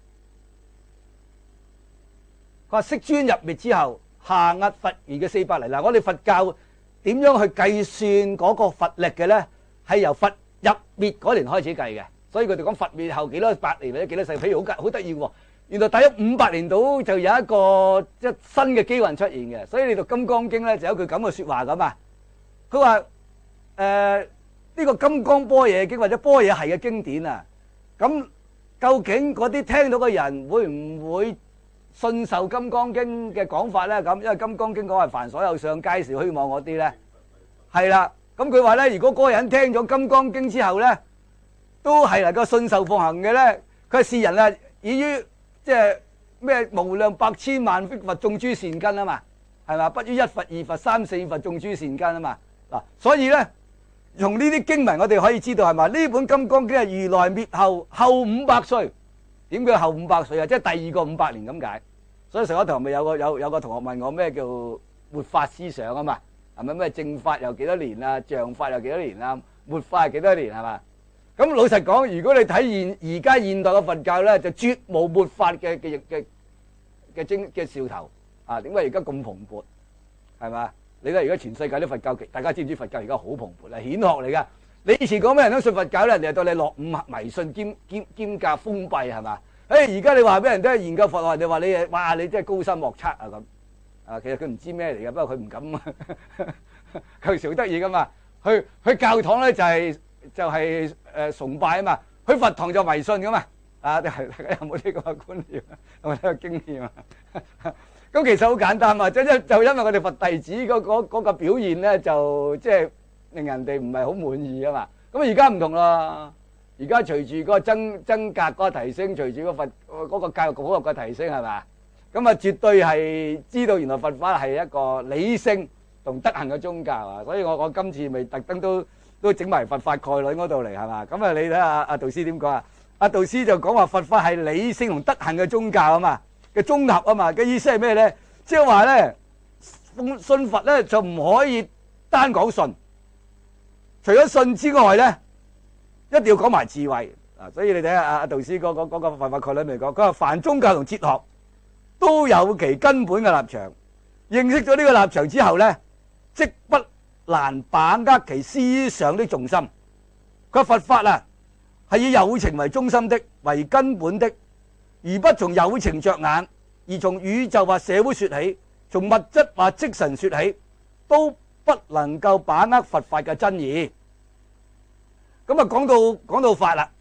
佢話釋尊入滅之後，下壓佛兒嘅400嚟。嗱，我哋佛教點樣去計算嗰個佛歷嘅咧？係由佛入滅嗰年開始計嘅。所以佢哋講佛滅後幾多百年或者幾多世，譬如好得意喎。原來大約500年度就有一個新嘅機運出現嘅。所以你讀《金剛經》咧就有一句咁嘅説話咁啊。佢話呢個《金剛般若經》或者般若係嘅經典啊，咁究竟嗰啲聽到嘅人會唔會信受《金剛經》嘅講法咧？咁因為《金剛經》講係凡所有相，皆是虛妄嗰啲咧，係啦。咁佢話咧，如果嗰個人聽咗《金剛經》之後咧，都係能夠信受奉行嘅咧，佢係世人啊，以於即係咩無量百千萬億佛種諸善根啊嘛，係嘛？不於一佛二佛三四佛種諸善根啊嘛。嗱，所以咧，從呢啲經文我哋可以知道係嘛？呢本《金剛經》係如來滅後500歲。點叫後500歲啊？即係第二個500年咁解。所以上一堂咪有個同學問我咩叫末法思想啊嘛？係咪咩正法又幾多年啊？像法又幾多年啊？末法係幾多年係嘛？咁老實講，如果你睇而家現代嘅佛教咧，就絕無末法嘅兆頭啊！點解而家咁蓬勃？係嘛？你睇而家全世界啲佛教，大家知唔知佛教而家好蓬勃啊？顯學嚟㗎。你以前講咩人都信佛教咧，人哋對你落伍迷信兼夾封閉係嘛？而家你話俾人都係研究佛學，人哋話你哇你真係高深莫測啊咁。其實佢唔知咩嚟嘅，不過佢唔敢佢好得意噶嘛。去教堂咧就係崇拜啊嘛，去佛堂就迷信噶嘛。大家有冇呢個觀念？有冇呢個經驗啊？咁其實好簡單嘛，就因為我哋佛弟子嗰個表現咧，就即係令人哋唔係好滿意啊嘛。咁而家唔同啦，而家隨住個增格嗰個提升，隨住個佛嗰個教育普及嘅提升係嘛，咁啊絕對係知道原來佛法係一個理性同德行嘅宗教啊。所以我今次咪特登都整埋佛法概論嗰度嚟係嘛。咁啊你睇下阿導師點講啊？阿導師就講話佛法係理性同德行嘅宗教啊嘛，嘅綜合啊嘛。嘅意思係咩咧？即係話咧，信佛咧就唔可以單講信，除咗信之外咧，一定要講埋智慧啊！所以你睇下阿導師嗰個佛法概論嚟講，佢話凡宗教同哲學都有其根本嘅立場，認識咗呢個立場之後咧，即不難把握其思想的重心。佢話佛法啊，係以有情為中心的，為根本的，而不從有情着眼，而從宇宙或社會說起，從物質或精神說起，都不能夠把握佛法嘅真義。咁啊，講到法啦，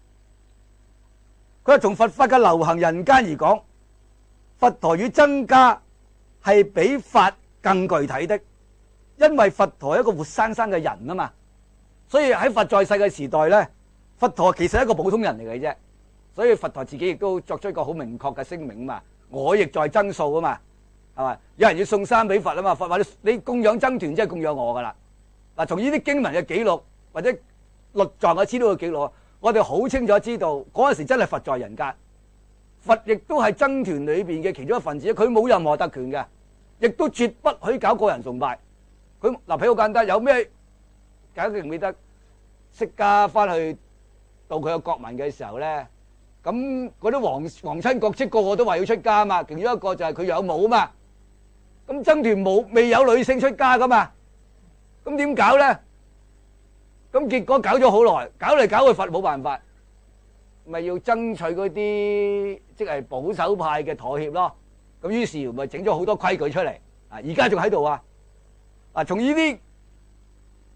佢話從佛法嘅流行人間而講，佛陀與僧伽係比法更具體的，因為佛陀係一個活生生嘅人啊嘛，所以喺佛在世嘅時代咧，佛陀其實係一個普通人嚟嘅啫，所以佛陀自己亦都作出一個好明確嘅聲明嘛，我亦在僧數啊嘛，係嘛？有人要送衫俾佛啊嘛，佛話你供養僧團即係供養我噶啦。嗱，從呢啲經文嘅記錄或者律藏嘅資料嘅記錄，我哋好清楚知道嗰陣時真係佛在人間，佛亦都係僧團裏邊嘅其中一份子，佢冇任何特權嘅，亦都絕不許搞個人崇拜。佢嗱，譬如好簡單，有咩大家記唔記得釋迦翻去到佢嘅國民嘅時候咧，咁嗰啲皇親國戚個個都話要出家啊嘛，其中一個就係佢養母啊嘛，咁僧團冇未有女性出家噶嘛，咁點搞咧？咁結果搞咗好耐，搞嚟搞去佛冇辦法，咪要爭取嗰啲即係保守派嘅妥協咯。咁於是咪整咗好多規矩出嚟，而家仲喺度啊！從呢啲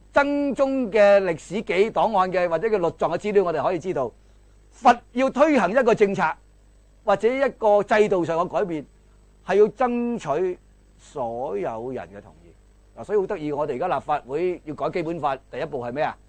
僧宗嘅歷史紀檔案嘅或者嘅律狀嘅資料，我哋可以知道，佛要推行一個政策或者一個制度上嘅改變，係要爭取所有人嘅同意。嗱，所以好得意，我哋而家立法會要改基本法，第一步係咩啊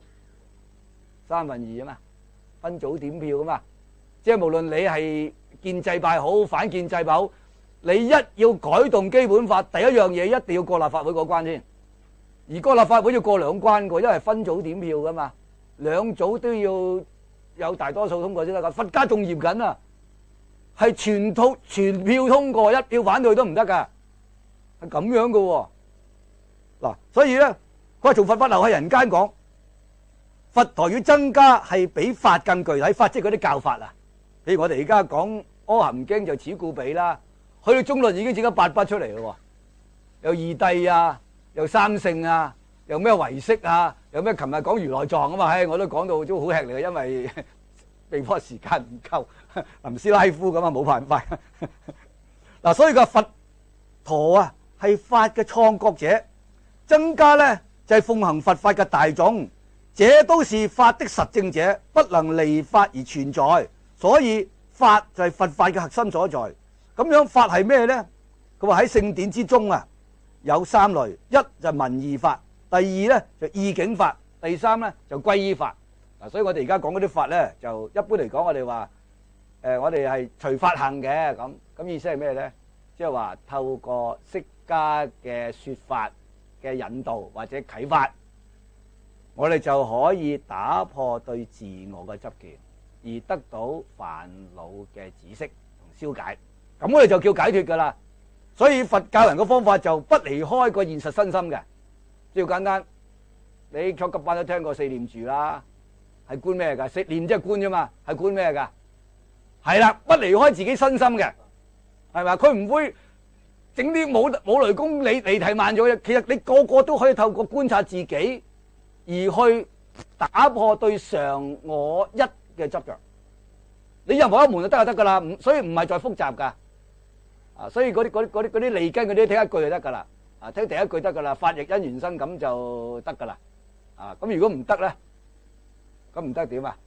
？2/3啊嘛，分組點票啊嘛，即係無論你係建制派好，反建制派好，你一要改動基本法，第一樣嘢一定要過立法會嗰關先。而個立法會要過2關嘅，因為分組點票噶嘛，2組都要有大多數通過先得噶。佛家仲嚴謹啊，係全票通過，一票反對都唔得噶，係咁樣噶喎。嗱，所以咧，佢話從佛法留喺人間講，佛陀要增加係比法更具體，法即係嗰啲教法啊。譬如我哋而家講阿含經就此故彼啦，去到中論已經整咗8筆出嚟咯，有二諦啊，有三聖啊，有咩唯識啊，有咩琴日講如來藏啊嘛，我都講到都好吃力嘅，因為備課時間唔夠，林斯拉夫咁啊冇辦法。嗱，所以個佛陀啊係法嘅創國者，增加咧就係奉行佛法嘅大眾，這都是法的實證者，不能離法而存在，所以法就係佛法嘅核心所在。咁樣法係咩咧？佢話喺聖典之中啊，有3類，一就係文義法，第二咧就意境法，第三咧就歸依法。嗱，所以我哋而家講嗰啲法咧，就一般嚟講，我哋話我哋係隨法行嘅，咁意思係咩咧？即係話透過釋迦嘅說法嘅引導或者啟發，我哋就可以打破對自我嘅執見，而得到煩惱嘅止息同消解，咁我哋就叫解脫噶啦。所以佛教人嘅方法就不離開個現實身心嘅，最簡單。你初級班都聽過四念住啦，係觀咩噶？四念即係觀啫嘛，係觀咩噶？係啦，不離開自己身心嘅，係咪？佢唔會整啲冇雷公離題萬咗嘅。其實你個個都可以透過觀察自己，而去打破對常我一嘅執着。你任何一門就得噶啦，所以唔係再複雜噶。所以嗰啲利根嗰啲聽一句就得噶啦，聽第一句得噶啦，法亦因緣生咁就得噶啦。咁如果唔得咧，咁唔得點啊？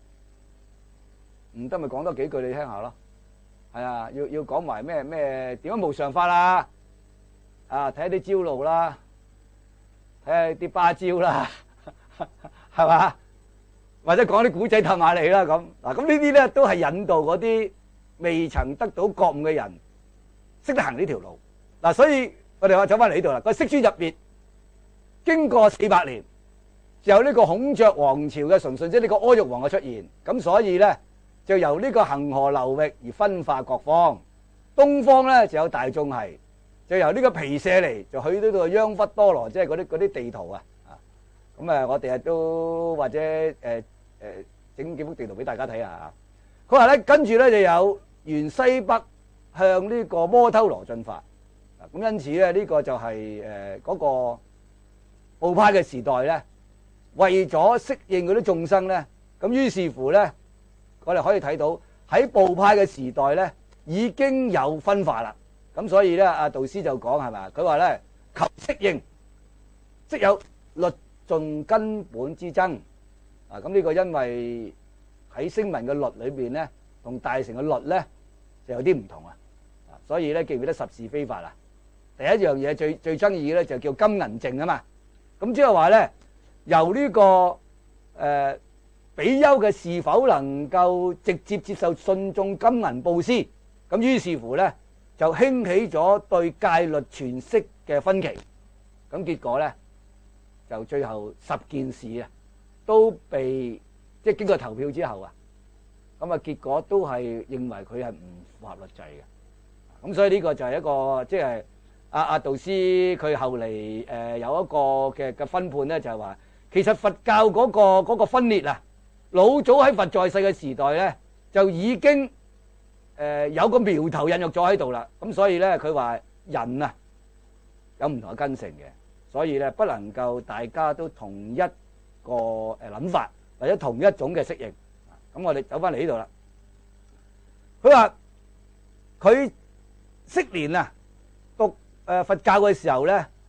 唔得咪講多幾句你聽下咯。係啊，要講埋咩點樣無常法啦，睇下啲招路啦，睇下啲芭蕉啦，係嘛？或者講啲古仔氹下你啦咁。咁呢啲咧都係引導嗰啲未曾得到覺悟嘅人識得行呢條路。所以我哋話走翻嚟呢度啦。個釋書入邊經過400年，就有呢個孔雀王朝嘅純粹，即係呢個阿育王嘅出現。咁所以咧就由呢個恒河流域而分化各方。東方咧就有大眾系，就由呢個毗舍離就去到呢個央忽多羅，即係嗰啲地圖啊。咁我哋都或者整幾幅地圖俾大家睇下。佢話咧跟住咧就有沿西北向呢個摩偷羅進發。咁因此咧呢個就係嗰個部派嘅時代咧，為咗適應嗰啲眾生咧，咁於是乎咧，我哋可以睇到喺部派嘅時代咧已經有分化啦。咁所以咧阿導師就講係咪？佢話咧求適應，即有律盡根本之爭。咁呢個因為喺聲聞嘅律裏邊咧，同大乘嘅律咧就有啲唔同啊。所以咧記唔記得十事非法啊？第一樣嘢最爭議咧就叫金銀淨啊嘛。咁即係話咧由呢個比丘嘅是否能夠直接接受信眾金銀布施，咁於是乎咧就興起咗對戒律詮釋嘅分歧。咁結果咧就最後10件事啊都被即係經過投票之後啊，咁結果都係認為佢係唔符合律制嘅。咁所以呢個就係一個即係阿導師佢後嚟有一個嘅分判咧，就係話其實佛教嗰個分裂啊，老早喺佛在世嘅時代咧就已經有個苗頭孕育咗喺度啦。咁所以咧佢話人啊有唔同嘅根性嘅，所以咧不能夠大家都同一個諗法或者同一種嘅適應。咁我哋走翻嚟呢度啦。佢話佢昔年啊讀佛教嘅時候咧，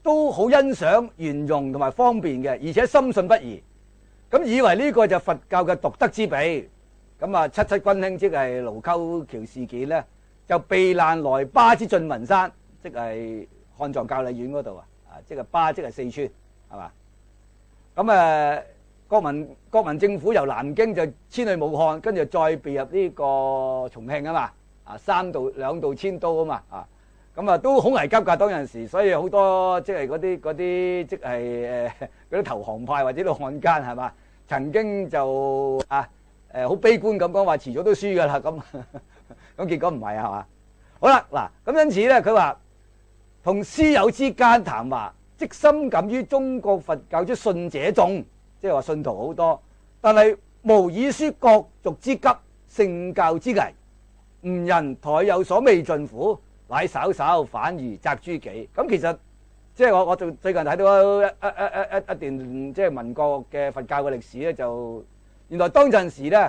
都好欣賞圓融同埋方便嘅，而且深信不疑。咁以為呢個就佛教嘅獨得之秘。咁啊，七七軍興即係盧溝橋事件咧，就避難來巴之縉雲山，即係漢藏教理院嗰度啊，即係巴即係四川，係嘛？咁國民政府由南京就遷去武漢，跟住再避入呢個重慶啊嘛，兩道遷都啊嘛，咁啊都好危急㗎當陣時，所以好多即係嗰啲即係嗰啲投降派或者啲漢奸係嘛，曾經就好悲觀咁講話遲早都輸㗎啦咁，咁結果唔係係嘛？好啦嗱，咁因此咧，佢話同師友之間談話，即深感於中國佛教之信者眾，即係話信徒好多，但係無以説國族之急，聖教之危，吾人殆有所未盡乎？乃稍稍反而責諸己。咁其實即係我最近睇到一段即係民國嘅佛教嘅歷史咧，就原來當陣時咧，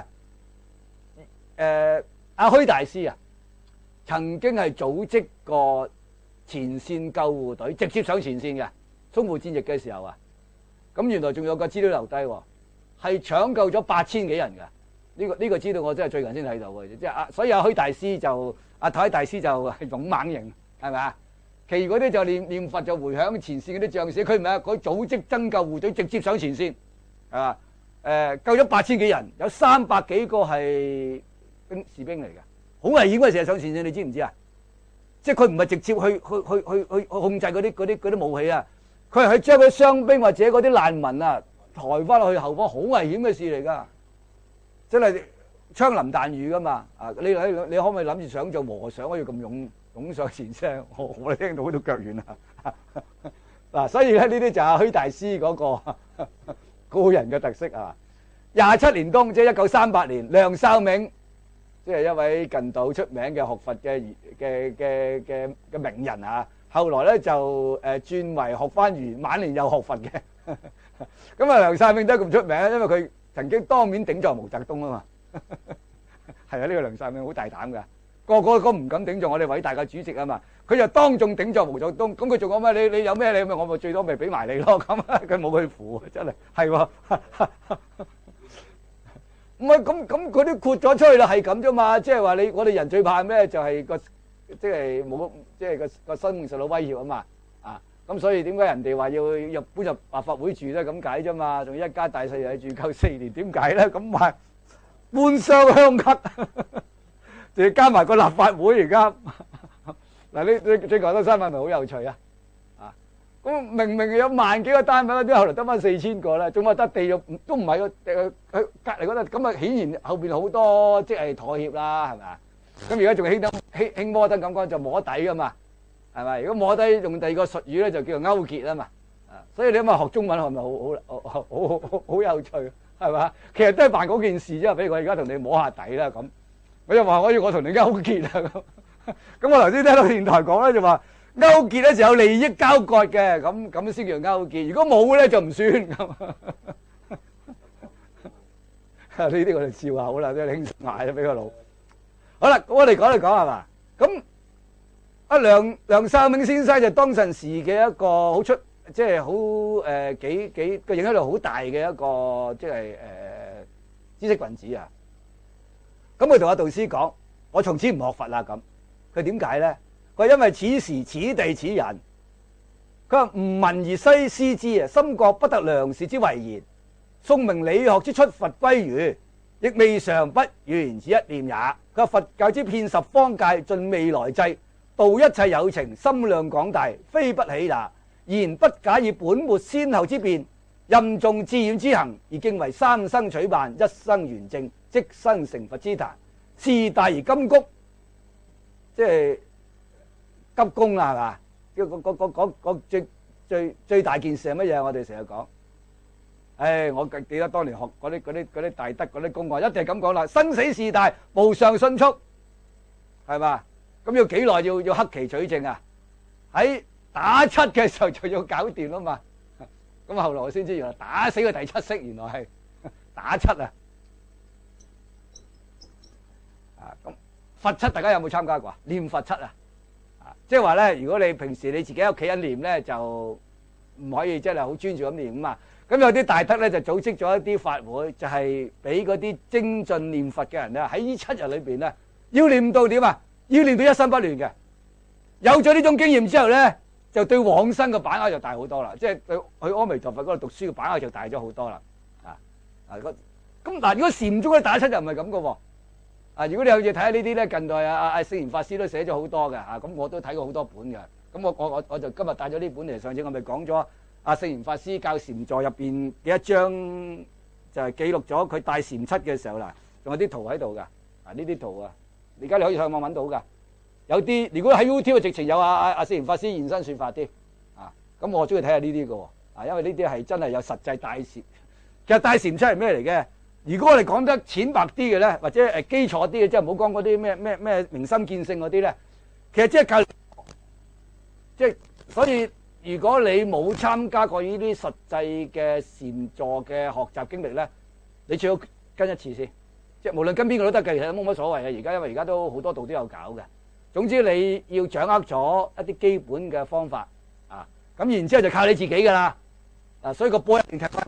阿虛大師啊，曾經係組織過前線救護隊，直接上前線嘅淞滬戰役嘅時候啊，咁原來仲有個資料留低喎，係搶救咗8000幾人嘅。呢個資料我真係最近先睇到嘅，即係所以阿虛大師就阿太大師就係勇猛型，係咪啊？其餘嗰啲就念佛就回響前線嗰啲將士，佢唔係啊，佢組織增救護隊直接上前線，係嘛？救咗8000幾人，有300幾個係士兵嚟嘅，好危險嘅時候上前線，你知唔知啊？即係佢唔係直接去控制嗰啲武器啊，佢係去將嗰啲傷兵或者嗰啲難民啊抬翻落去後方，好危險嘅事嚟㗎，真係槍林彈雨㗎嘛！你可唔可以諗住想做和尚可以咁勇上前線？我哋聽到都腳軟啊！嗱，所以咧呢啲就係虛大師嗰個個人嘅特色啊！27年冬，即係1938年，梁漱溟即係一位近代出名嘅學佛嘅名人啊！後來咧就轉為學番禺，晚年又學佛嘅。咁啊，梁漱溟都咁出名，因為佢曾經當面頂撞毛澤東啊嘛。係啊，呢個梁漱溟好大膽㗎，個個都唔敢頂撞我哋偉大嘅主席啊嘛。佢就當眾頂撞毛澤東，咁佢仲講咩？你有咩你咪我咪最多咪俾埋你咯。咁佢冇去扶，真係係喎。唔係咁佢都豁咗出去啦，係咁啫嘛。即係話我哋人最怕咩？就係即係冇即係個生命受到威脅啊嘛。咁所以點解人哋話要搬入立法會住咧？咁解啫嘛。仲一家大細又住夠4年，點解咧？咁話官商鄉黑，仲要加埋個立法會而家。嗱，呢最近嗰新聞咪好有趣啊！咁明明有萬幾個單位啦，點解後來得翻4000個咧？仲話得地又都唔係個佢隔離嗰度，咁啊顯然後邊好多即係妥協啦，係咪啊？咁而家仲興摩登咁講就摸底噶嘛，係咪？如果摸底用第二個術語咧，就叫做勾結啊嘛。所以你諗下學中文係咪好有趣？係嘛？其實都係辦嗰件事啫。譬如我而家同你摸下底啦，咁我又話我同你勾結啊咁。咁我頭先聽到電台講咧，就話勾結咧就有利益交割嘅，咁先叫勾結。如果冇咧就唔算咁。呢啲我哋笑下好啦，即係輕鬆埋咗俾個腦。好啦，咁我哋講嚟講係嘛？咁阿梁漱溟先生就當陣時嘅一個好出，即係好幾個影響力好大嘅一個即係知識分子啊。咁佢同阿導師講：我從此唔學佛啦。咁佢點解咧？佢因為此時此地此人，佢話吾聞而西思之啊，深覺不得良士之為言。宋明理學之出佛歸儒，亦未嘗不如此一念也。佢話佛教之遍十方界，盡未來際，度一切有情，心量廣大，非不起也。然不假以本末先後之變，任重志遠之行，而敬為三生取辦，一生圓正，即生成佛之壇。事大而今谷，即係急功啦，係嘛？最大件事係乜嘢？我哋成日講。我記得當年學嗰啲大德嗰啲公案，一定係咁講啦。生死事大，無上迅速，係嘛？咁要幾耐？要克期取證啊！喺打七嘅時候就要搞掂啦嘛。咁後來我先知，原來打死個第七式，原來係打七啊！咁佛七大家有冇參加過啊？念佛七啊！即係話咧，如果你平時你自己喺屋企一念咧，就唔可以真係好專注咁念嘛。咁有啲大德咧就組織咗一啲法會，就係俾嗰啲精進念佛嘅人咧喺呢7日裏邊咧，要念到點啊？要念到一心不亂嘅。有咗呢種經驗之後咧，就對往生嘅把握就大好多啦。即係對去阿彌陀佛嗰度讀書嘅把握就大咗好多啦。咁嗱，如果禪宗咧打7日唔係咁嘅喎。如果你有嘢睇下呢啲咧，近代聖嚴法師都寫咗好多嘅嚇，咁我都睇過好多本嘅。咁我就今日帶咗呢本嚟。上次我咪講咗聖嚴法師教禪座入邊嘅一章，就係記錄咗佢帶禪七嘅時候啦，仲有啲圖喺度噶。呢啲圖啊，而家你可以上網揾到噶。有啲如果喺 YouTube 直情有聖嚴法師現身說法啲咁我中意睇下呢啲嘅喎。因為呢啲係真係有實際帶禪。其實帶禪七係咩嚟嘅？如果我哋講得淺白啲嘅咧，或者基礎啲嘅，即係唔好講嗰啲咩明心見性嗰啲咧，其實即係教，即係所以如果你冇參加過呢啲實際嘅禪座嘅學習經歷咧，你最好跟一次先，即係無論跟邊個都得嘅，其實冇乜所謂嘅。而家因為而家都好多度都有搞嘅。總之你要掌握咗一啲基本嘅方法咁然之後就靠你自己㗎啦。所以個波一定踢翻。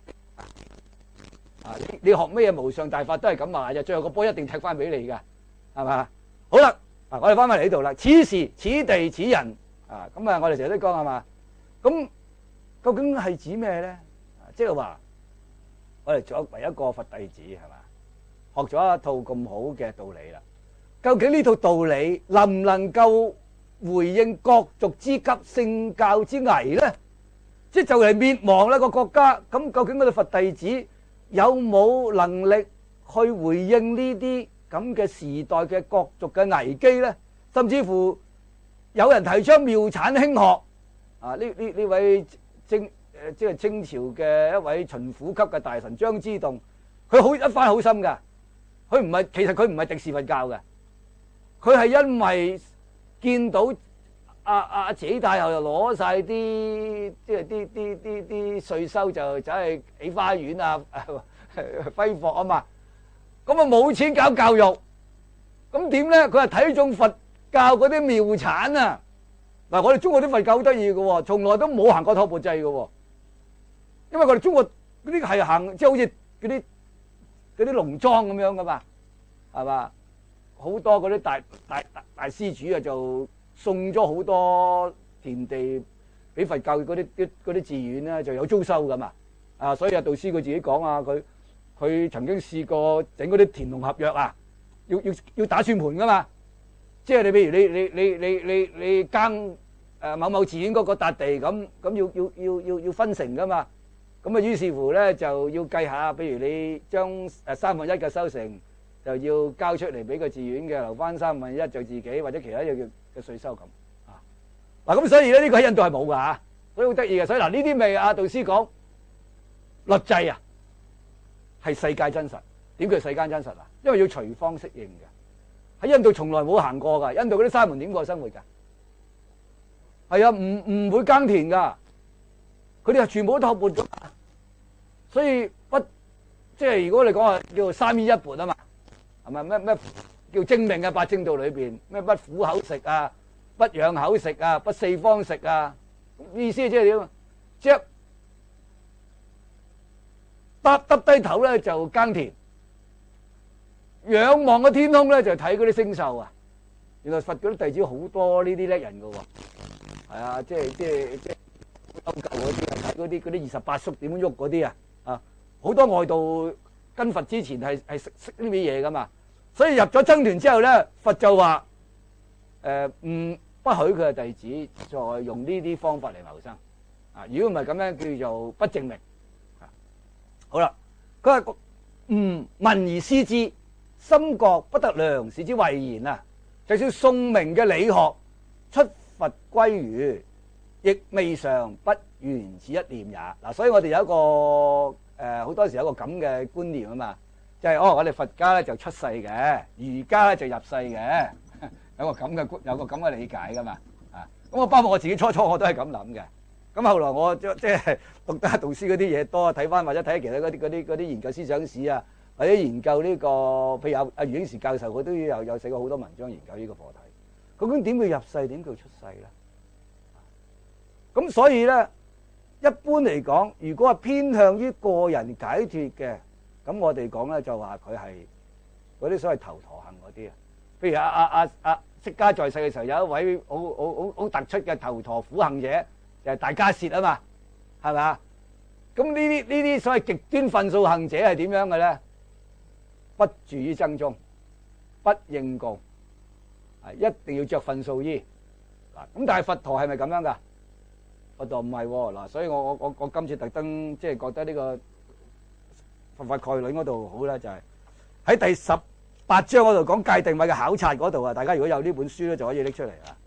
你學咩嘢無上大法都係咁話嘅，最後個波一定踢翻俾你㗎，係嘛？好啦，我哋翻返嚟呢度啦。此時此地此人咁我哋成日都講係嘛？咁究竟係指咩咧？即係話我哋作為一個佛弟子係嘛，學咗一套咁好嘅道理啦。究竟呢套道理能唔能夠回應國族之急、聖教之危咧？即係就嚟滅亡啦個國家，咁究竟我哋佛弟子有冇能力去回應呢啲咁嘅時代嘅國族嘅危機咧？甚至乎有人提倡妙產興學呢位即係清朝嘅一位巡撫級嘅大臣張之洞，佢一番好心㗎。其實佢唔係敵視佛教嘅，佢係因為見到慈禧太后又攞晒啲即係啲稅收就走去起花園揮霍嘛，咁冇錢搞教育，咁點咧？佢係睇中佛教嗰啲妙產啊！嗱，我哋中國啲佛教好得意嘅喎，從來都冇行過托缽制嘅喎，因為我哋中國嗰啲係行即係好似嗰啲農莊咁樣噶嘛，係嘛？好多嗰啲大施主就送咗好多田地俾佛教嗰啲寺院咧，就有租收噶嘛。所以導師佢自己講佢曾經試過整嗰啲田農合約要打算盤噶嘛。即係你譬如你耕某某寺院嗰個笪地咁要分成噶嘛。咁於是乎咧就要計下，譬如你將1/3嘅收成就要交出嚟俾個寺院嘅，留翻1/3就自己或者其他嘢嘅稅收咁咁所以咧呢個喺印度係冇噶所以好得意嘅。所以呢啲咪導師講律制係世界真實。點叫世界真實啊？因為要隨方適應嘅。喺印度從來冇行過噶。印度嗰啲沙門點過生活噶？係啊，唔會耕田噶。佢哋係全部都托缽咗。所以即係如果你講叫做3衣一缽啊嘛，係咪咩叫精明嘅八正道裏邊咩不苦口食不仰口食不四方食意思即係點？即係耷低頭咧就耕田，仰望個天空咧就睇嗰啲星宿原來佛嗰啲弟子好多呢啲叻人噶喎，係啊，即係歐舊嗰啲睇嗰啲28宿點樣喐嗰啲好多外道跟佛之前係識呢啲嘢噶嘛，所以入咗僧團之後咧，佛就話不許佢嘅弟子再用呢啲方法嚟謀生如果唔係咁樣叫做不正命好啦，佢話聞而思之，心覺不得良，是之謂言就算宋明嘅理學出佛歸儒，亦未嘗不緣此一念也。所以我哋有一個好多時有一個咁嘅觀念嘛，就係我哋佛家咧就出世嘅，儒家咧就入世嘅，有個咁嘅理解噶嘛咁我包括我自己初我都係咁諗嘅。咁後來我即係讀得導師嗰啲嘢多，睇翻或者睇其他嗰啲研究思想史或者研究呢個，譬如阿余英時教授，佢都有寫過好多文章研究呢個課題。究竟點叫入世，點叫出世咧？咁所以咧， 一般嚟講，如果係偏向於個人解脫嘅，咁我哋講咧就話佢係嗰啲所謂頭陀行嗰啲啊。譬如釋迦在世嘅時候，有一位好突出嘅頭陀苦行者，就係大迦葉啊嘛，係咪啊？咁呢啲所謂極端分數行者係點樣嘅咧？不住於僧中，不應供，一定要着分數衣。嗱，咁但係佛陀係咪咁樣噶？佛陀唔係喎。嗱，所以我今次特登即係覺得呢個佛法概論嗰度好咧，就係喺第18章嗰度講戒定慧嘅考察嗰度啊。大家如果有呢本書咧，就可以拎出嚟啊。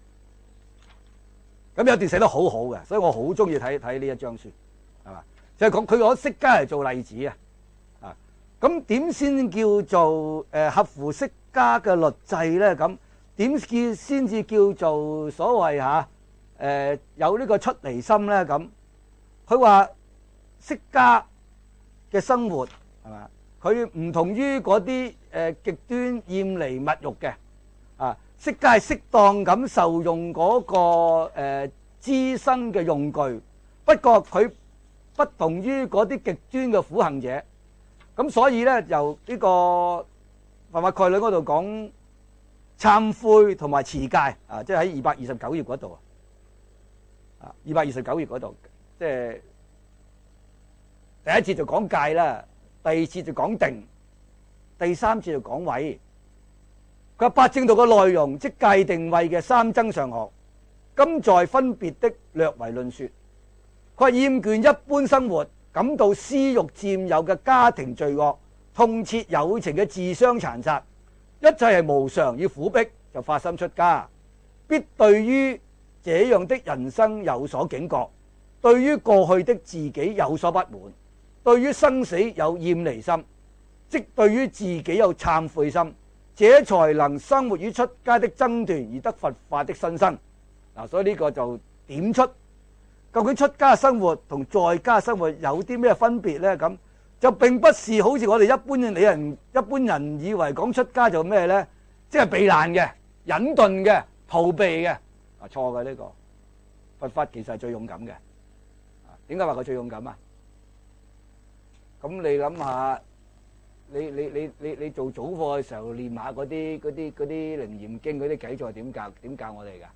咁有段寫得好好嘅，所以我好中意睇呢一章書，係嘛？就係講佢攞釋迦嚟做例子啊。咁點先叫做合乎釋迦嘅律制咧？咁點叫先至叫做所謂有呢個出離心咧？咁佢話釋迦嘅生活係嘛？佢唔同於嗰啲極端厭離物欲嘅啊。釋迦係適當咁受用嗰個資身嘅用具，不過佢不同於嗰啲極端嘅苦行者。咁所以咧，由呢個佛法概論嗰度講懺悔同埋持戒啊，即係喺229頁嗰度啊，229頁嗰度，即係第一節就講戒啦，第二節就講定，第三節就講慧。佢話八正道嘅內容，即戒定慧嘅三增上學，今在分別的略為論說。佢話厭倦一般生活，感到私欲佔有嘅家庭罪惡，痛切友情嘅自相殘殺，一切係無常與苦逼，就發心出家，必對於這樣的人生有所警覺，對於過去的自己有所不滿，對於生死有厭離心，即對於自己有懺悔心，這才能生活於出家的爭斷而得佛法的新生。嗱，所以呢個就點出究竟出家生活同在家生活有啲咩分別呢？咁就並不是好似我哋一般人以為講出家就咩呢？即係避難嘅、隱遁嘅、逃避嘅。啊，錯嘅呢個佛法其實係最勇敢嘅。點解話佢最勇敢啊？咁你諗下，你做早課嘅時候練下嗰啲楞嚴經嗰啲偈頌點教我哋㗎？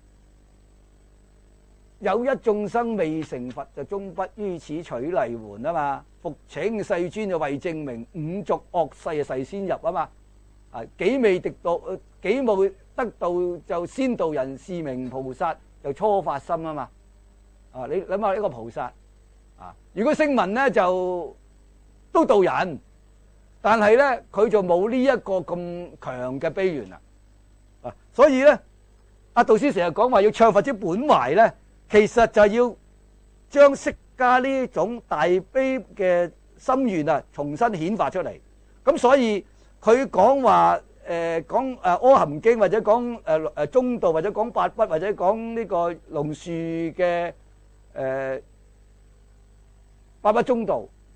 有一眾生未成佛，就終不於此取嚟援啊嘛！復請世尊就為證明五濁惡世係先入啊嘛！啊，幾未得道就先度人，是名菩薩就初發心啊嘛！啊，你諗下呢個菩薩啊，如果聲聞咧就都度人，但係咧佢就冇呢一個咁強嘅悲願啦。啊，所以咧阿道師成日講話要唱佛之本懷咧。其實就係要將釋迦呢種大悲嘅心願啊，重新顯發出嚟。咁所以佢講話講阿含經，或者講中道，或者講八筆，或者講呢個龍樹嘅八筆中道，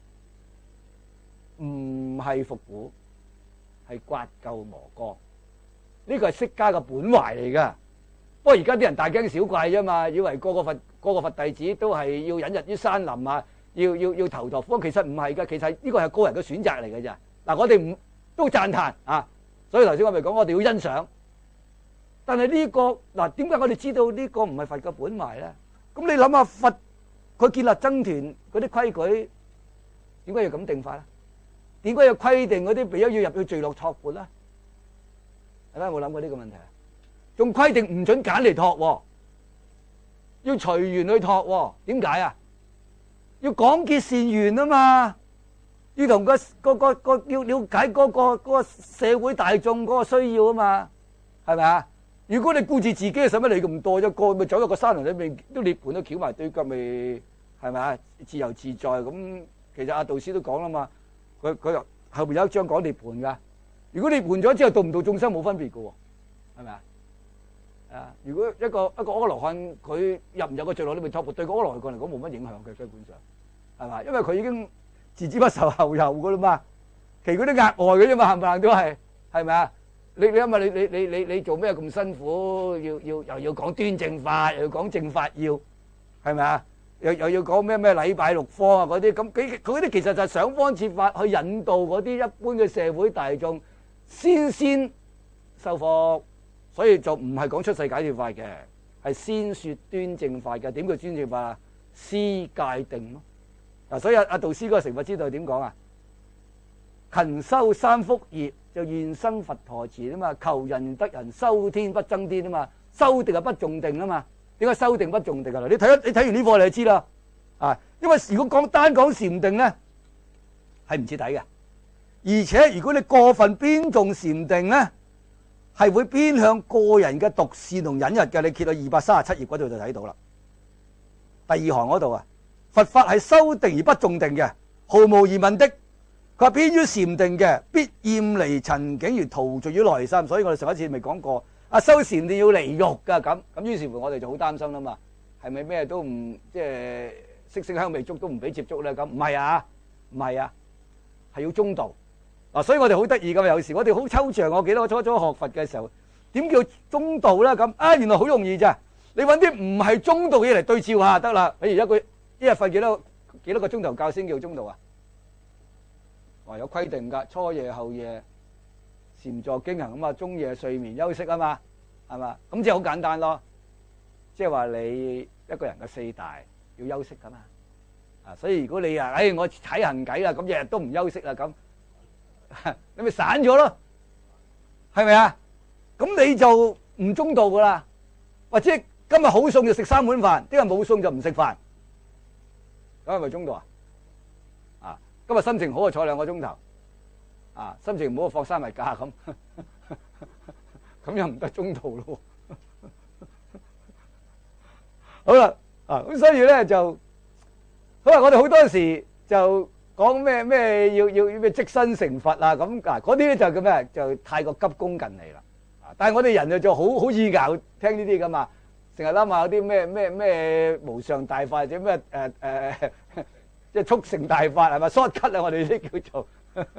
唔係復古，係刮舊磨光。呢個係釋迦嘅本懷嚟噶。不過而家啲人大驚小怪啫嘛，以為個個佛弟子都係要隱逸於山林啊，要頭陀苦。其實唔係噶，其實呢個係個人嘅選擇嚟嘅咋。嗱，我哋唔都讚歎啊，所以頭先我咪講，我哋要欣賞。但係呢個嗱，點解我哋知道呢個唔係佛嘅本懷咧？咁你諗下，佛佢建立僧團嗰啲規矩，點解要咁定法咧？點解要規定嗰啲比丘要入去聚落托缽咧？大家有冇諗過呢個問題啊？仲規定唔准揀嚟托，要隨緣去托。點解啊？要廣結善緣啊嘛，要同要了解嗰個社會大眾嗰個需要啊嘛，係咪啊？如果你顧住自己，使乜理咁多啫？個咪走入個山林裏面，都涅槃都翹埋對腳，咪係咪啊？自由自在咁。其實阿道師都講啦嘛，佢後邊有一章講涅槃噶。如果涅槃咗之後，度唔度眾生冇分別噶，係咪啊？如果一個阿羅漢佢入唔入個聚落裏面托缽，對個阿羅漢嚟講冇乜影響嘅，基本上係嘛？因為佢已經自知不受後有噶啦嘛，其餘嗰啲額外嘅啫嘛，冚唪唥都係咪啊？你因為你做咩咁辛苦？又要講端正法，又要講正法要係咪啊？ 又要講咩禮拜六方啊嗰啲，咁佢啲其實就係想方設法去引導嗰啲一般嘅社會大眾先受福，所以就唔係講出世解脫法嘅，係先說端正法嘅。點叫端正法啊？施戒定咯。嗱，所以阿導師嗰個成佛之道點講啊？勤修三福業就願生佛陀前啊嘛，求人得人，修天不增天啊嘛，修定係不重定啊嘛。點解修定不重定啊？你睇完呢課你就知啦。啊，因為如果單講禪定咧，係唔徹底嘅。而且如果你過分偏重禪定咧，係會偏向個人嘅獨善同忍辱嘅。你揭到237頁嗰度就睇到啦。第二行嗰度啊，佛法係修定而不重定嘅，毫無疑問的。佢話偏於禪定嘅，必厭離塵境而陶醉於內心。所以我哋上一次咪講過。修禪定要離欲噶，咁於是乎我哋就好擔心啦嘛，係咪咩都唔即係色聲香味觸都唔俾接觸咧？咁唔係啊，係要中道嗱。所以我哋好得意咁，有時我哋好抽象。我記得我初初學佛嘅時候，點叫中道咧？咁原來好容易咋，你揾啲唔係中道嘅嘢嚟對照下得啦。譬如一日瞓幾多個鐘頭覺先叫中道啊？有規定噶，初夜後夜禪坐經行啊嘛，中夜睡眠休息啊嘛，係嘛？咁即係好簡單咯，即係話你一個人嘅四大要休息噶嘛。所以如果你我睇行偈啦，咁日日都唔休息啦，咁你咪散咗咯，係咪啊？咁你就唔中道噶啦。或者今日好餸就食3碗飯，聽日冇餸就唔食飯，咁係咪中道啊？今日心情好就坐2個鐘頭。心情唔好就放3日假咁，咁又唔得中道咯。好啦，咁所以咧就，好啦，我哋好多時就講咩要咩即身成佛啊咁，嗰啲咧就叫咩？就太過急功近利啦。但係我哋人就好意咬聽呢啲噶嘛，成日諗下有啲咩無上大法或者咩即係速成大法係咪 short cut 啊？我哋啲叫做。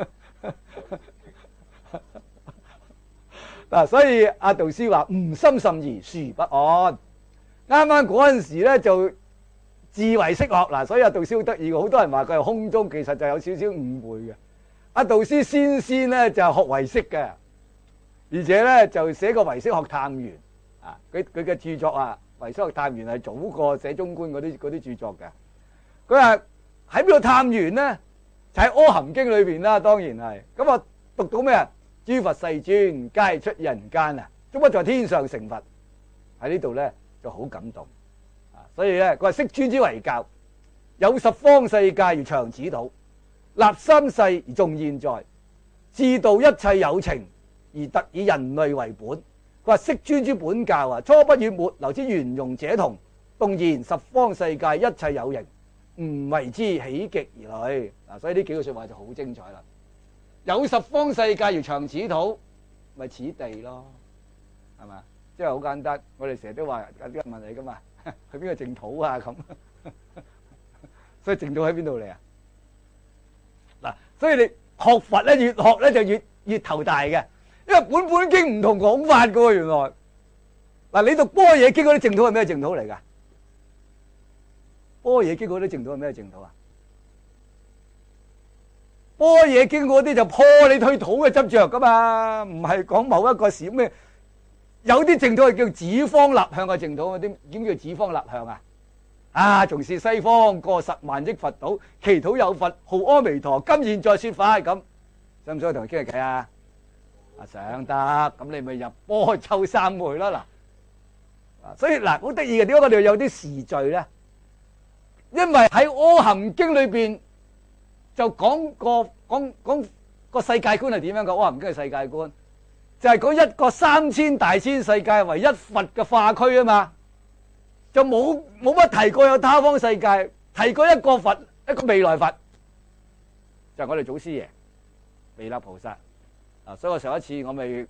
所以阿導師話吾心甚疑，殊不安。啱啱嗰陣時咧就自為識學所以阿導師好得意，好多人話佢係空中，其實就有少少誤會嘅。阿導師先咧就學唯識嘅，而且咧就寫個唯識學探源佢嘅著作唯識學探源係早過寫中觀嗰啲著作嘅。佢話喺邊度探源咧？就喺《阿含經》裏邊啦，當然係咁啊！讀到咩啊？諸佛世尊皆出人間終不在天上成佛。喺呢度咧就好感動所以咧佢話釋尊之為教，有十方世界如長此土，立三世而重現在，自度一切有情而特以人類為本。佢話釋尊之本教初不與末流之圓融者同，動現十方世界一切有形，唔為之喜極而來所以呢幾句說話就好精彩啦。有十方世界如長此土，咪此地咯，係嘛？即係好簡單。我哋成日都話有啲人問你噶嘛，去邊個淨土啊咁？所以淨土喺邊度嚟啊？所以你學佛咧，越學咧就越頭大嘅，因為本經唔同講法噶喎。原來你讀般若經嗰啲淨土係咩淨土嚟噶？般若經嗰啲淨土係咩淨土啊？般若經嗰啲就破你對土嘅執着噶嘛，唔係講某一個事咩？有啲淨土係叫指方立向嘅淨土，嗰啲點叫指方立向啊？從是西方過10萬億佛島，其土有佛號阿彌陀，今現在說法咁，想唔想同佢傾下偈啊？想得，咁你咪入般秋三昧啦嗱。所以好得意嘅，點解我哋有啲時序咧？因為喺阿含經裏邊就講個世界觀係點樣嘅。阿含經嘅世界觀就係講一個3000大千世界為一佛嘅化區啊嘛，就冇乜提過有他方世界，提過一個佛，一個未來佛，就係我哋祖師爺彌勒菩薩所以我上一次我咪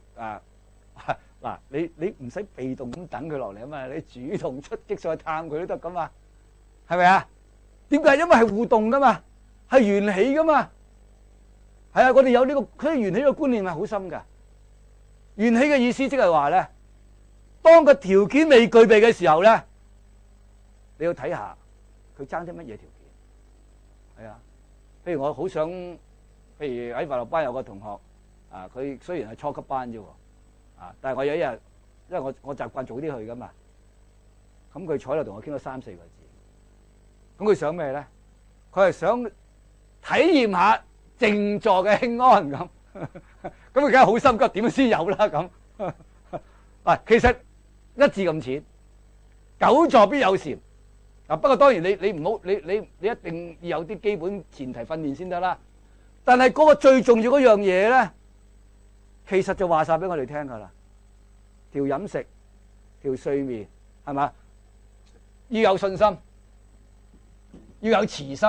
你唔使被動咁等佢落嚟啊嘛，你主動出擊上去探佢都得噶嘛，係咪啊？點解？因為係互動噶嘛，係緣起噶嘛。係啊，我哋有呢個，佢緣起嘅觀念係好深噶。緣起嘅意思即係話咧，當個條件未具備嘅時候咧，你要睇下佢爭啲乜嘢條件？係啊，譬如我好想，譬如喺快樂班有個同學啊，佢雖然係初級班啫喎，啊，但係我有一日，因為我習慣早啲去噶嘛，咁佢坐喺度同我傾咗3-4個字，咁佢想咩咧？佢係想體驗下靜坐嘅輕安咁，咁佢梗係好心急，點先有啦咁？啊，其實一字咁淺，久坐必有禪。啊，不過當然你唔好，你一定要有啲基本前提訓練先得啦。但係嗰個最重要嗰樣嘢咧，其實就話晒俾我哋聽噶啦。條飲食，條睡眠，係嘛？要有信心，要有慈心。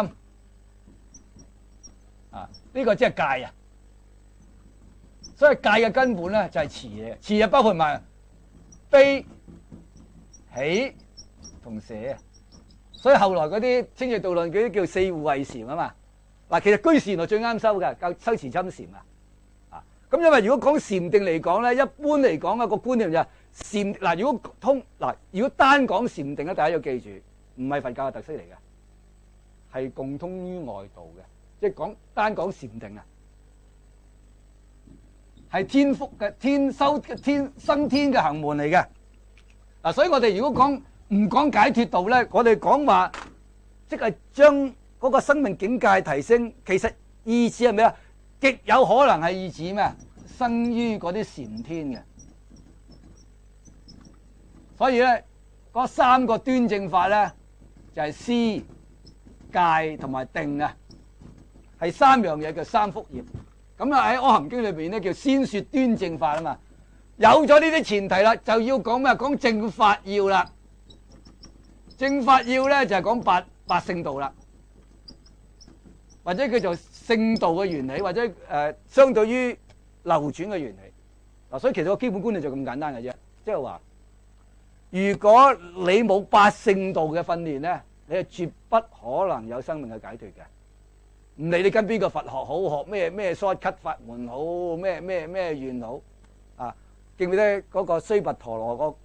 啊，呢個即係戒啊。所以戒嘅根本咧就係慈嘅，慈啊包括埋悲、喜同捨啊。所以後來嗰啲清淨道論嗰啲叫四護衛禪啊嘛。嗱，其實居士原來最啱修嘅，教修慈心禪啊。啊，咁因為如果講禪定嚟講咧，一般嚟講啊個觀念就係禪嗱，如果單講禪定咧，大家要記住，唔係佛教嘅特色嚟嘅，係共通於外道嘅，即係單講禪定啊，係天福嘅生天嘅行門嚟嘅。嗱，所以我哋如果唔講解脫道咧，我哋講話即係將嗰個生命境界提升，其實意思係咩啊？極有可能係意指咩？生於嗰啲禪天嘅。所以咧，嗰3個端正法咧，就係思、戒同埋定啊，係3樣嘢叫三福業。咁啊喺《阿含經》裏邊咧叫先說端正法啊嘛。有咗呢啲前提啦，就要講咩？講正法要啦。正法要咧就係講八聖道啦，或者叫做聖道嘅原理，或者相對於流轉嘅原理。嗱，所以其實個基本觀念就咁簡單嘅啫，即係話，如果你冇八聖道嘅訓練咧，你係絕不可能有生命嘅解脫嘅。唔理你跟邊個佛學好，學咩 shortcut 法門好，咩願好啊？記唔記得嗰個須跋陀羅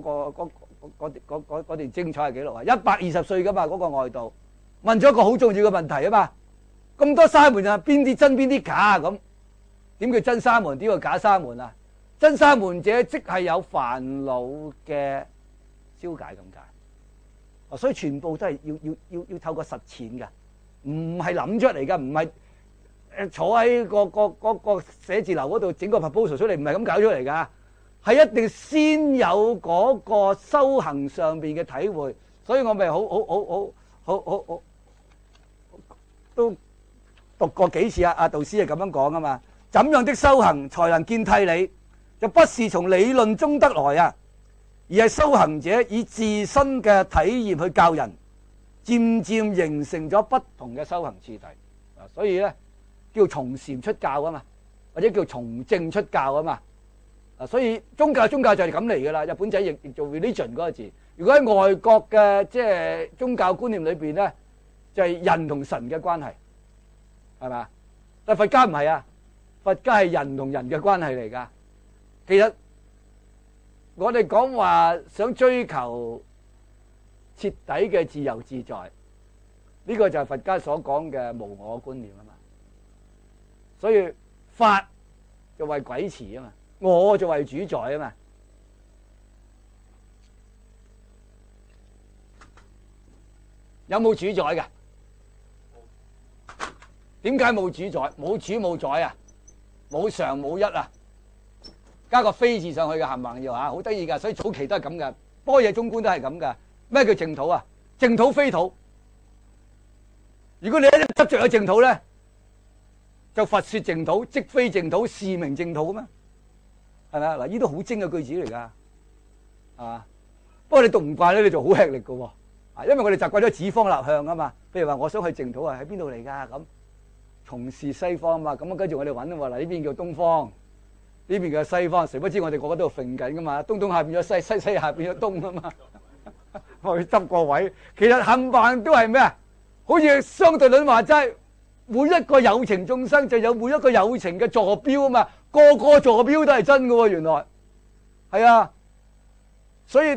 嗰段精彩嘅記錄啊？120歲噶嘛，嗰個外道問咗一個好重要嘅問題啊嘛。咁多沙門啊，邊啲真邊啲假啊？咁點叫真沙門？點叫假沙門啊？真沙門者即係有煩惱嘅消解咁解。所以全部都係要透過實踐嘅，唔係諗出嚟噶，唔係坐喺個寫字樓嗰度整個 proposal 出嚟，唔係咁搞出嚟噶。係一定先有嗰個修行上邊嘅體會，所以我咪好都讀過幾次啊！導師係咁樣講啊嘛，怎樣的修行才能見諦理？就不是從理論中得來啊，而係修行者以自身嘅體驗去教人，漸漸形成咗不同嘅修行次第啊！所以咧叫從禪出教啊嘛，或者叫從正出教啊嘛。所以宗教就係咁嚟噶啦。日本仔亦做 religion 嗰個字。如果喺外國嘅即係宗教觀念裏邊咧，就係人同神嘅關係，係嘛？但佛家唔係啊，佛家係人同人嘅關係嚟噶。其實我哋講話想追求徹底嘅自由自在，呢個就係佛家所講嘅無我觀念啊嘛。所以法就為鬼詞啊嘛。我就為主宰啊嘛，有冇主宰㗎？點解冇主宰？冇主冇宰啊？冇常冇一啊？加個非字上去嘅冚唪唥要嚇，好得意㗎。所以早期都係咁㗎，般若中觀都係咁㗎。咩叫淨土啊？淨土非土。如果你一執着有淨土咧，就佛說淨土，即非淨土，是名淨土啊嘛。係咪啊？嗱，呢都好精嘅句子嚟噶，係嘛？不過你讀唔慣咧，你就好吃力噶喎。啊，因為我哋習慣咗指方立向啊嘛。譬如話，我想去淨土啊，喺邊度嚟噶？咁從事西方啊嘛。咁跟住我哋揾啊嘛。嗱，呢邊叫東方，呢邊叫西方。誰不知我哋個個都揈緊噶嘛？東下變咗西，西下變咗東啊嘛。我去執個位，其實冚唪唥都係咩啊？好似相對論話齋，每一個有情眾生就有每一個有情嘅坐標啊嘛。個個坐標都係真嘅喎，原來係啊，所以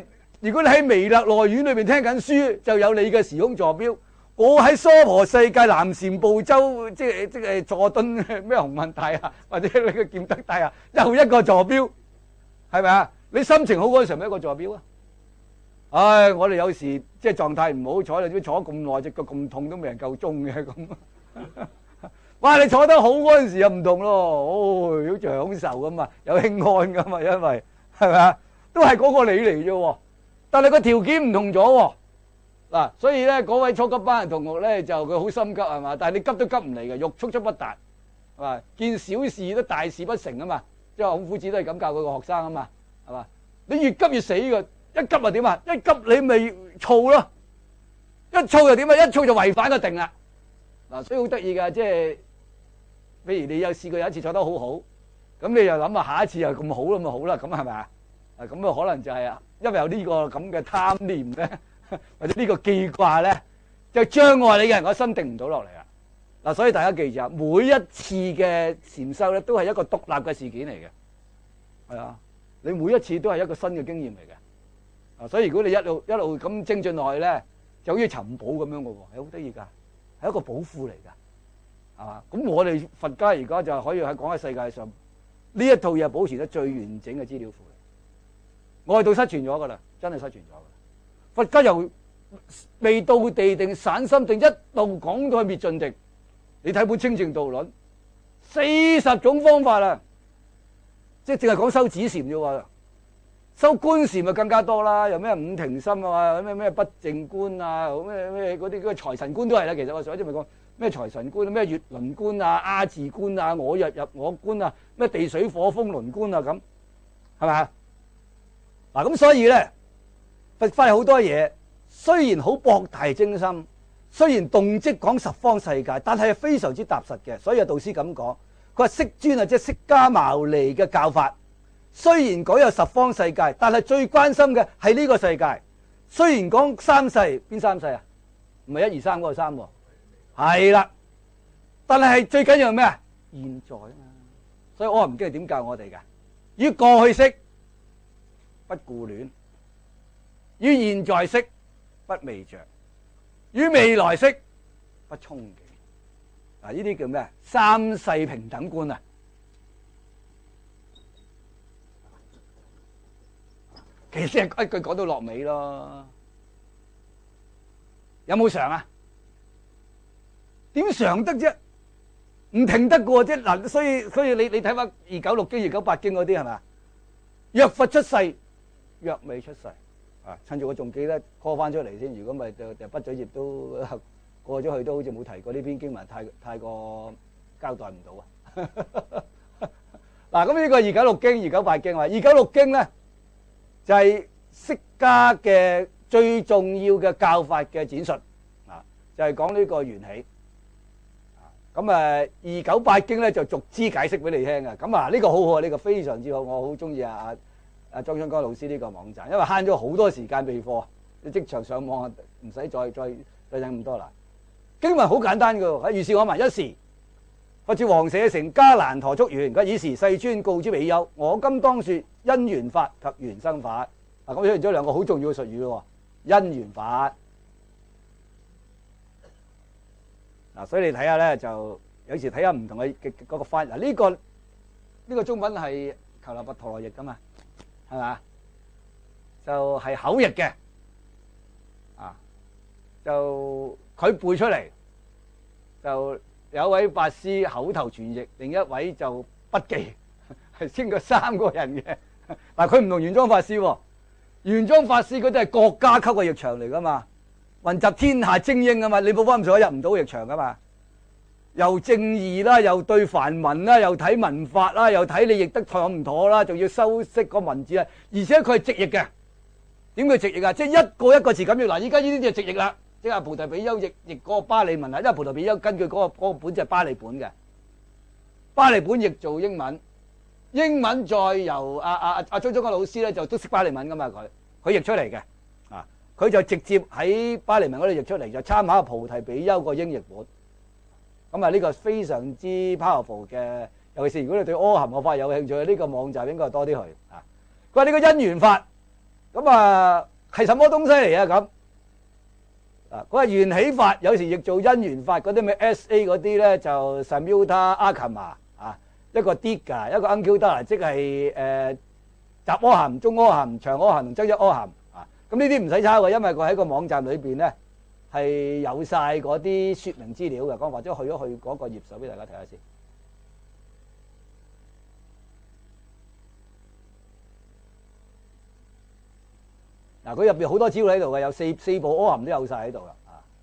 如果你喺彌勒內院裏邊聽緊書，就有你嘅時空坐標。我喺娑婆世界南贍部洲，即係佐敦咩鴻運大廈，或者你嘅劍德大廈，又一個坐標，係咪啊？你心情好嗰陣時，咪一個坐標啊！唉，我哋有時即係狀態唔好彩，你坐咗咁耐，隻腳咁痛都未人夠鐘嘅咁。哇！你坐得好嗰陣時又唔同咯，哦，好似享受咁嘛，有輕安㗎嘛，因為係咪啊？都係嗰個你嚟啫，但係個條件唔同咗喎。嗱，所以咧嗰位初級班嘅同學咧就佢好心急係嘛，但係你急都急唔嚟嘅，欲速則不達係嘛，見小事都大事不成啊嘛，即係孔夫子都係咁教佢個學生啊嘛，係嘛？你越急越死嘅，一急啊點啊？一急你咪燥咯，一燥就點啊？一燥就違反個定啦。嗱，所以好得意㗎，即係。譬如你有試過有一次坐得好好，咁你又諗下一次又咁好咁咪好啦，咁係咪啊？咁啊可能就係因為有呢個咁嘅貪念咧，或者呢個記掛咧，就障礙你嘅人個心定唔到落嚟啦。嗱，所以大家記住啊，每一次嘅禪修咧都係一個獨立嘅事件嚟嘅，係啊，你每一次都係一個新嘅經驗嚟嘅。啊，所以如果你一路咁精進落去咧，就好似尋寶咁樣嘅喎，係好得意㗎，係一個寶庫嚟㗎。係嘛？咁我哋佛家而家就可以喺講喺世界上呢一套嘢保持得最完整嘅資料庫嚟，外道失傳咗噶啦，真係失傳咗噶啦。佛家由未到地定、散心定一路講到去滅盡定，你睇本《清淨道論》，40種方法啦，即係淨係講修止禪啫喎，修觀禪咪更加多啦，有咩五停心啊，咩不淨觀啊，咩嗰啲財神觀都係啦。其實我上一次咪講。咩財神觀、咩月輪觀啊、阿字觀啊、我入我觀啊、咩地水火風輪觀啊，咁係咪啊？嗱，咁所以咧，佛法係好多嘢，雖然好博大精深，雖然動跡講十方世界，但係非常之踏實嘅。所以導師咁講，佢話釋尊啊，即係釋迦牟尼嘅教法，雖然講有十方世界，但係最關心嘅係呢個世界。雖然講三世，邊三世啊？唔係1、2、3嗰個三喎。係啦，但係最緊要係咩啊？現在啊嘛，所以我唔知係點教我哋㗎。於過去式不顧戀，於現在式不未着，於未來式不憧憬。嗱，呢啲叫咩？三世平等觀啊！其實一句講到落尾咯，有冇常啊？點常得啫？唔停得過啫嗱，所以你睇翻296經、298經嗰啲係咪？若佛出世，若未出世，啊！趁住我仲記得 call 翻出嚟先，如果咪就畢咗業都過咗去，都好似冇提過呢篇經文，太過交代唔到啊！嗱，咁呢個296經、298經話296經咧，就係釋迦嘅最重要嘅教法嘅展述啊，就係講呢個緣起。咁298經咧就逐支解釋俾你聽嘅。咁啊呢個好好啊，呢個非常之好，我好中意啊莊春江老師呢個網站，因為慳咗好多時間備課，你即場上網唔使再整咁多啦。經文好簡單嘅，如是我聞一時，佛至王舍城迦蘭陀竹園，佢以時世尊告諸比丘：我今當說因緣法及緣生法。咁出現咗兩個好重要嘅術語咯，因緣法。嗱，所以你睇下咧，就有時睇下唔同嘅嗰個翻譯。嗱，呢個中文係求那跋陀羅譯噶嘛，係嘛？就係口譯嘅，啊，就佢背出嚟，就有一位法師口頭傳譯，另一位就筆記，係經過3個人嘅。嗱，佢唔同玄奘法師喎，玄奘法師嗰啲係國家級嘅譯場嚟噶嘛。雲集天下精英啊嘛，你冇翻咁上下入唔到譯場噶嘛？又正義啦，又對梵文啦，又睇文法啦，又睇你譯得妥唔妥啦，仲要修飾個文字啊！而且佢係直譯嘅，點佢直譯啊？即係一個一個字咁樣。嗱，依家呢啲就直譯啦，即係菩提比丘譯嗰個巴利文啊，因為菩提比丘根據嗰個本就係巴利本嘅，巴利本譯做英文，英文再由阿張忠嘅老師咧就都識巴利文噶嘛，佢譯出嚟嘅。佢就直接喺巴利文嗰度譯出嚟，就參考菩提比丘個英譯本。咁啊，呢個非常之 powerful 嘅，尤其是如果你對阿含學法有興趣，呢個網站應該多啲去啊。佢話呢個因緣法，咁啊係什麼東西嚟啊？咁啊，嗰個緣起法有時亦做因緣法，嗰啲咩 SA 嗰啲咧就 Samyutta Agama 啊，一個 Digha，一個 Anguttara，即係雜阿含、中阿含、長阿含同增一阿含啊。咁呢啲唔使抄嘅，因為佢喺個網站裏邊咧係有晒嗰啲說明資料嘅。講或者去一去嗰個頁數俾大家睇下先。嗱，佢入邊好多資料喺度嘅，有四部阿含都有晒喺度啦。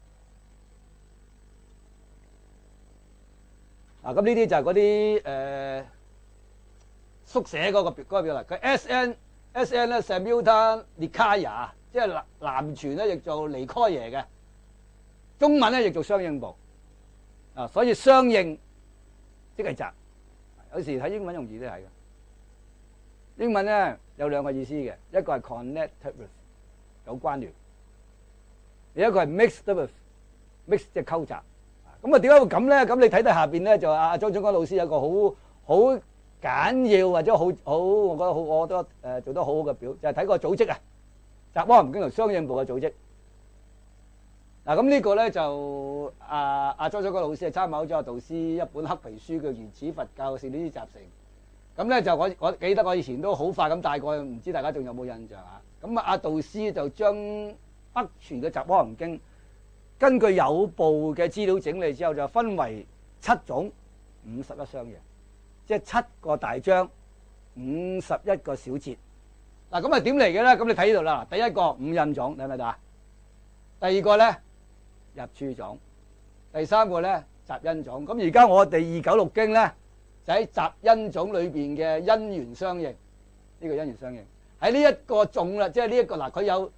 咁呢啲就係嗰啲縮寫嗰個表啦。佢 SN 咧 Samyutta Nikaya， 即係南傳咧，譯做尼開耶嘅。中文咧譯做相應部啊，所以相應即係集。有時睇英文容易啲係嘅。英文咧有兩個意思嘅，一個係 connected with 有關聯，另一個係 mixed with 即係溝雜。咁啊，點解會咁咧？咁你睇到下邊咧，就阿張忠剛老師有個好簡要或者好，我覺得做得好好嘅表，就係睇個組織啊，雜阿含經同相應部嘅組織。嗱，咁呢個咧就阿張忠剛老師係參考咗阿導師一本黑皮書叫《原始佛教聖典集成》。咁咧就我記得我以前都好快咁帶過，唔知大家仲有冇印象啊？咁啊，阿導師就將北傳嘅雜阿含經根據有部嘅資料整理之後，就分為7種51相應，即係7個大章51個小節。嗱，咁啊點嚟嘅咧？咁你睇呢度啦。第一個五印種，睇唔睇到啊？第二個咧入處種，第三個咧雜因種。咁而家我哋296經咧就喺雜因種裏邊嘅因緣相應，呢個因緣相應喺呢一個種啦，即係呢一個嗱，佢有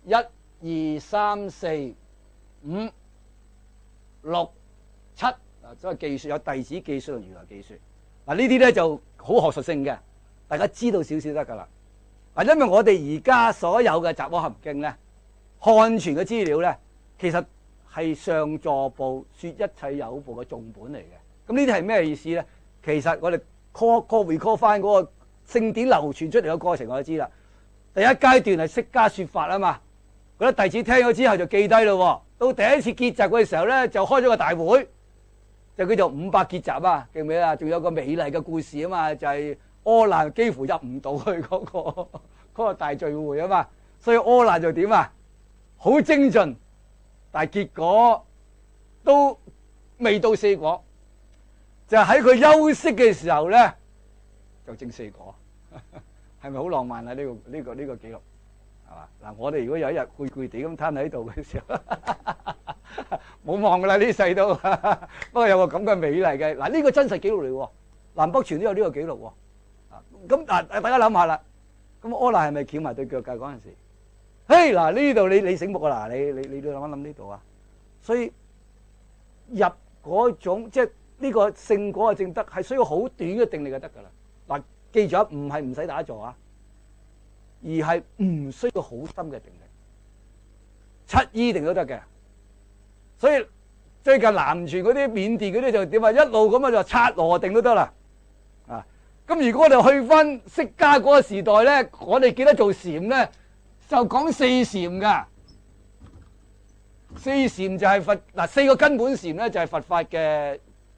1、2、3、4、5、6、7啊，所謂記說有弟子記說同如來記說。嗱，呢啲咧就好學術性嘅，大家知道少少得噶啦。嗱，因為我哋而家所有嘅雜阿含經咧，漢傳嘅資料咧，其實係上座部說一切有部嘅重本嚟嘅。咁呢啲係咩意思咧？其實我哋 recall 翻嗰個聖典流傳出嚟嘅過程，我就知啦。第一階段係釋迦說法啊嘛，嗰啲弟子聽咗之後就記低咯。到第一次結集嘅時候咧，就開咗個大會，就叫做500結集啊，記唔記得啊？仲有個美麗嘅故事啊嘛，就係阿難幾乎入唔到去嗰個大聚會啊嘛，所以阿難就點啊？好精進，但係結果都未到4果，就喺佢休息嘅時候咧，就證4果，係咪好浪漫啊？呢個記錄？嗱，我哋如果有一日攰攰地咁攤喺度嘅時候，冇望噶啦呢世都，不過有個咁嘅美麗嘅，嗱，呢個真實記錄嚟喎，南北傳都有呢個記錄喎。咁嗱，大家諗下啦，咁阿難係咪翹埋對腳㗎嗰陣時？嘿，嗱，呢度你醒目啊！嗱，你都諗一諗呢度啊。所以入嗰種即係呢個聖果嘅證德係需要好短嘅定力就得㗎啦。嗱，記住啊，唔係唔使打坐啊。而係唔需要好深嘅定力，7依定都得嘅。所以最近南傳嗰啲緬甸嗰啲就點啊，一路咁啊就剎那定都得啦。啊，咁如果我哋去翻釋迦嗰個時代咧，我哋記得做禪咧，就講4禪噶。4禪就係佛嗱4個根本禪咧，就係佛法嘅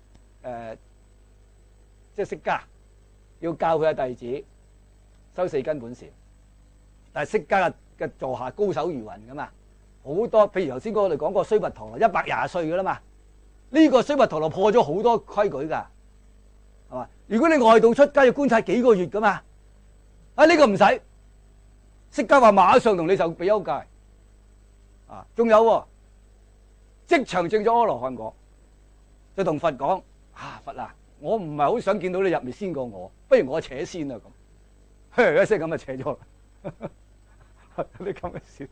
即係釋迦要教佢嘅弟子修4根本禪。但係釋迦嘅座下高手如雲噶嘛，好多譬如頭先我哋講過須彌陀羅120歲噶啦嘛，呢個須彌陀羅破咗好多規矩噶，係嘛？如果你外道出家要觀察幾個月噶嘛，呢個唔使，釋迦話馬上同你受比丘戒，啊，仲有即場證咗阿羅漢果，就同佛講佛啊，我唔係好想見到你入面先過我，不如我扯先啦咁，嘿一聲咁就扯咗啦。啲咁嘅事，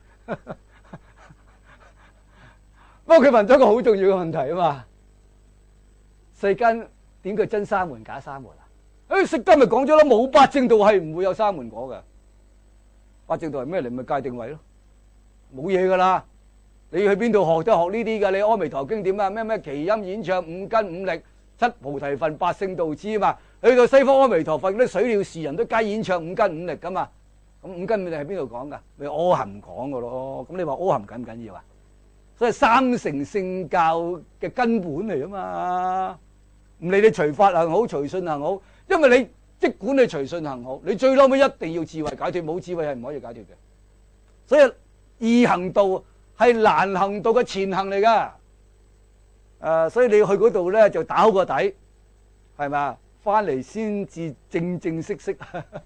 不過佢問咗一個好重要嘅問題啊嘛，世間點叫真沙門假沙門啊？釋迦咪講咗啦，冇八正道係唔會有沙門果嘅。八正道係咩嚟？咪戒定慧咯，冇嘢噶啦。你去邊度學都學呢啲噶。你阿彌陀經點啊？咩奇音演唱5根5力7菩提分8聖道支啊嘛。去到西方阿彌陀佛嗰啲水鳥士人都皆演唱5根5力噶嘛。 咁五根本係邊度講㗎？咪阿含講㗎咯。咁你話阿含緊唔緊要啊？所以三乘聖教嘅根本嚟啊嘛。唔理你隨法行好，隨信行好，因為你即管你隨信行好，你最嬲尾一定要智慧解脫，冇智慧係唔可以解脫嘅。所以易行道係難行道嘅前行嚟㗎。所以你去嗰度咧就打好個底，係咪啊？翻嚟先至正正式式。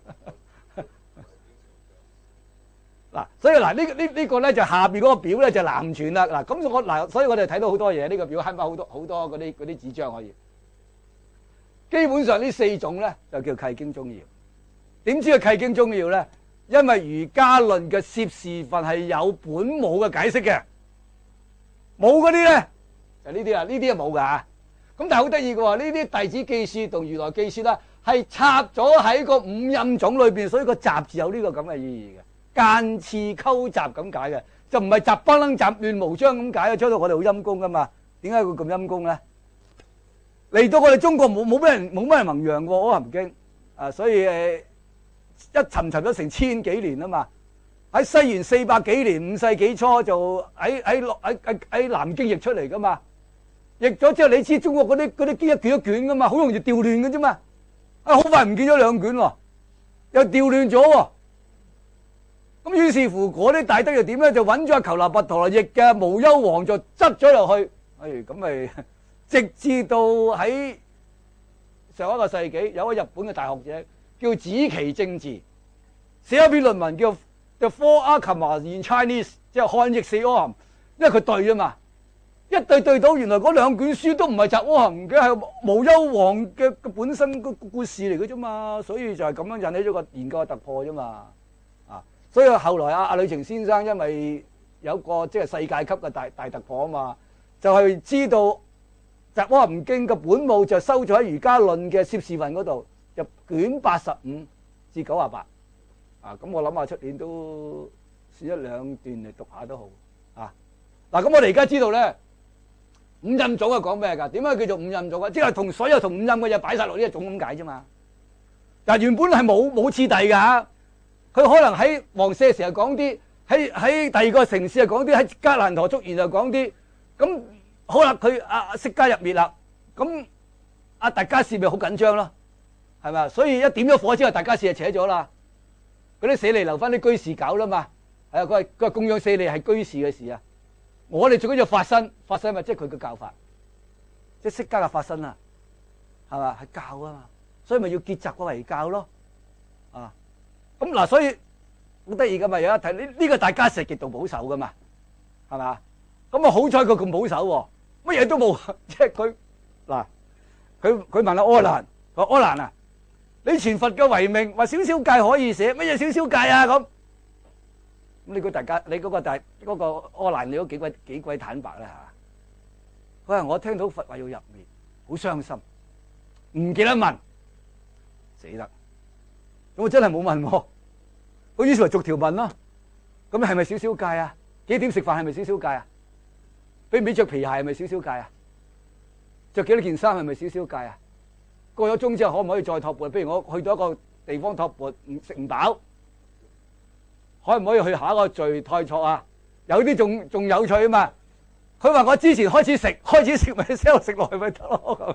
嗱，所以嗱呢個咧就下邊嗰個表咧就南傳啦。嗱，咁所以我哋睇到好多嘢，呢個表慳翻好多嗰啲紙張可以。基本上呢四種咧就叫契經宗要。點知個契經宗要咧？因為瑜伽論嘅攝事分係有本冇嘅解釋嘅，冇嗰啲咧就呢啲啦，呢啲係冇㗎。咁但係好得意嘅喎，呢啲弟子記説同如來記説啦，係插咗喺個五陰種裏邊，所以個雜字有呢個咁嘅意義嘅。間次溝雜咁解嘅，就唔係雜不楞雜亂無章咁解啊！將到我哋好陰公噶嘛？點解會咁陰公咧？嚟到我哋中國冇乜人弘揚過《阿含經》所以一沉咗成千幾年啊嘛！喺西元400幾年5世紀初就喺南京譯出嚟噶嘛，譯咗之後你知中國嗰啲經一卷一卷噶嘛，好容易調亂嘅啫嘛，好快唔見咗兩卷喎，又調亂咗喎。咁於是乎嗰啲大德又點咧？就揾咗阿求那跋陀羅譯嘅無憂王就執咗落去，咁咪直至到喺上一個世紀，有個日本嘅大學者叫紫崎正治寫一篇論文叫 The Four Akhamas in Chinese， 即係漢譯四阿含，因為佢對啊嘛，一對到原來嗰兩卷書都唔係集阿含嘅，係無憂王嘅本身個故事嚟嘅啫嘛，所以就係咁樣引起咗個研究嘅突破啫嘛。所以後來阿呂澄先生因為有個即係世界級嘅大突破啊嘛，就係知道集阿含經嘅本母就收咗喺瑜伽論嘅攝事分嗰度，入卷85至98咁我諗下出年都選一兩段嚟讀下都好嗱，咁我哋而家知道咧五陰種係講咩㗎？點解叫做五陰種啊？即係同所有同五陰嘅嘢擺晒落呢一種咁解啫嘛。但係原本係冇次第㗎。佢可能喺王舍時候講啲，喺第二個城市又講啲，喺迦蘭陀竹園又講啲。咁好啦，佢釋迦入滅啦，咁阿達迦氏咪好緊張咯，係咪啊？所以一點咗火之後，達迦氏就扯咗啦。嗰啲舍利留翻啲居士搞啦嘛。係啊，佢話供養舍利係居士嘅事啊。我哋最緊要發生咪即係佢嘅教法，即係釋迦嘅發生啊，係嘛？係教啊嘛，所以咪要結集個為教咯，咁嗱，所以好得意噶嘛，有一睇呢個大家係極度保守噶嘛，係嘛？咁啊好彩佢咁保守喎，乜嘢都冇，即係佢嗱，佢問阿阿難，佢話阿難啊，你傳佛嘅遺命話少少戒可以寫，乜嘢少少戒啊咁？咁你估大家，你嗰個阿難，你都幾鬼坦白啦嚇？佢話我聽到佛話要入滅，好傷心，唔記得問，死得。咁我真係冇問喎，我於是話逐條問咯。咁係咪少少戒啊？幾點食飯係咪少少戒啊？俾唔俾着皮鞋係咪少少戒啊？着幾多件衫係咪少少戒啊？過咗鐘之後可唔可以再托缽？譬如我去到一個地方托缽，食唔飽，可唔可以去下一個聚退錯啊？有啲仲有趣啊嘛。佢話我之前開始食咪 sell 食落去咪得咯。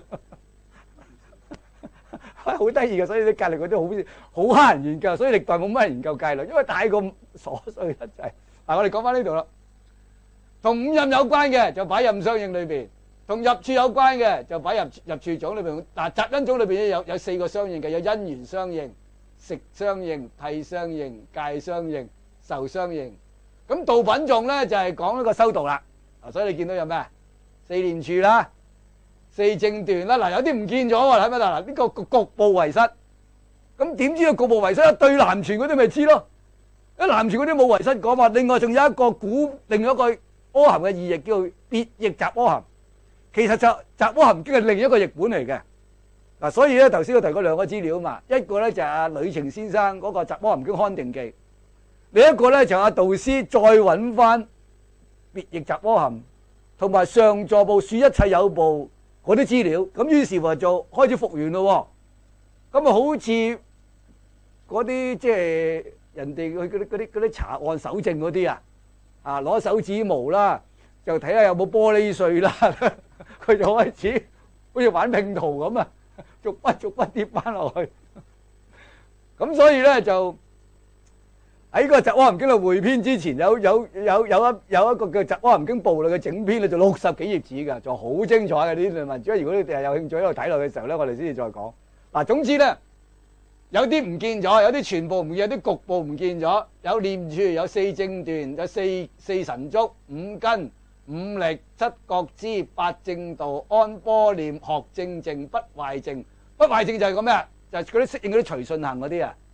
好得意嘅，所以啲戒律嗰啲好蝦人研究，所以歷代冇乜人研究戒律，因為太過瑣碎得滯。嗱，我哋講翻呢度啦，同五陰有關嘅就擺任相應裏邊，同入處有關嘅就擺入處種裏邊。嗱，雜因種裏邊有4個相應嘅，有因緣相應、食相應、諦相應、戒相應、受相應。咁道品種咧就係講一個修道啦。所以你見到有咩4念處啦。4正斷啦，嗱有啲唔見咗喎，睇乜嗱？呢個局部遺失，咁點知個局部遺失？對南傳嗰啲咪知咯？一南傳嗰啲冇遺失講嘛。另外仲有一個另一個阿含嘅意譯叫別譯集阿含，其實就集阿含經係另一個譯本嚟嘅嗱。所以咧頭先我提過兩個資料嘛，一個咧就係阿呂澄先生嗰個集阿含經刊定記，另一個咧就阿導師再揾翻別譯集阿含同埋上座部說一切有部嗰啲資料，咁於是乎就開始復原咯。咁啊，好似嗰啲即係人哋去嗰啲查案搜證嗰啲啊攞手指模啦，就睇下有冇玻璃碎啦，佢就開始好似玩拼圖咁啊，逐筆逐筆跌翻落去。咁所以咧就喺個《雜阿含經》嘅匯編之前，有一個叫《雜阿含經》部類嘅整篇咧，就60幾頁紙㗎，就好精彩嘅呢段文章。如果你哋有興趣喺度睇落嘅時候咧，我哋先至再講。嗱，總之咧，有啲唔見咗，有啲全部唔見，有啲局部唔見咗。有念處，有四正斷，有四神足、五根、五力、七覺支、八正道、安般念、學正淨、不壞淨。不壞淨就係咁咩？就係嗰啲適應嗰啲隨順行嗰啲啊。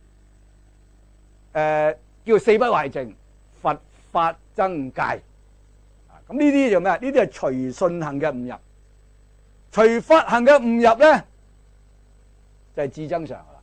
叫四不壞淨，佛法僧戒。咁呢啲就咩？呢啲係隨順行嘅誤入，隨法行嘅誤入咧，就係至增上啦。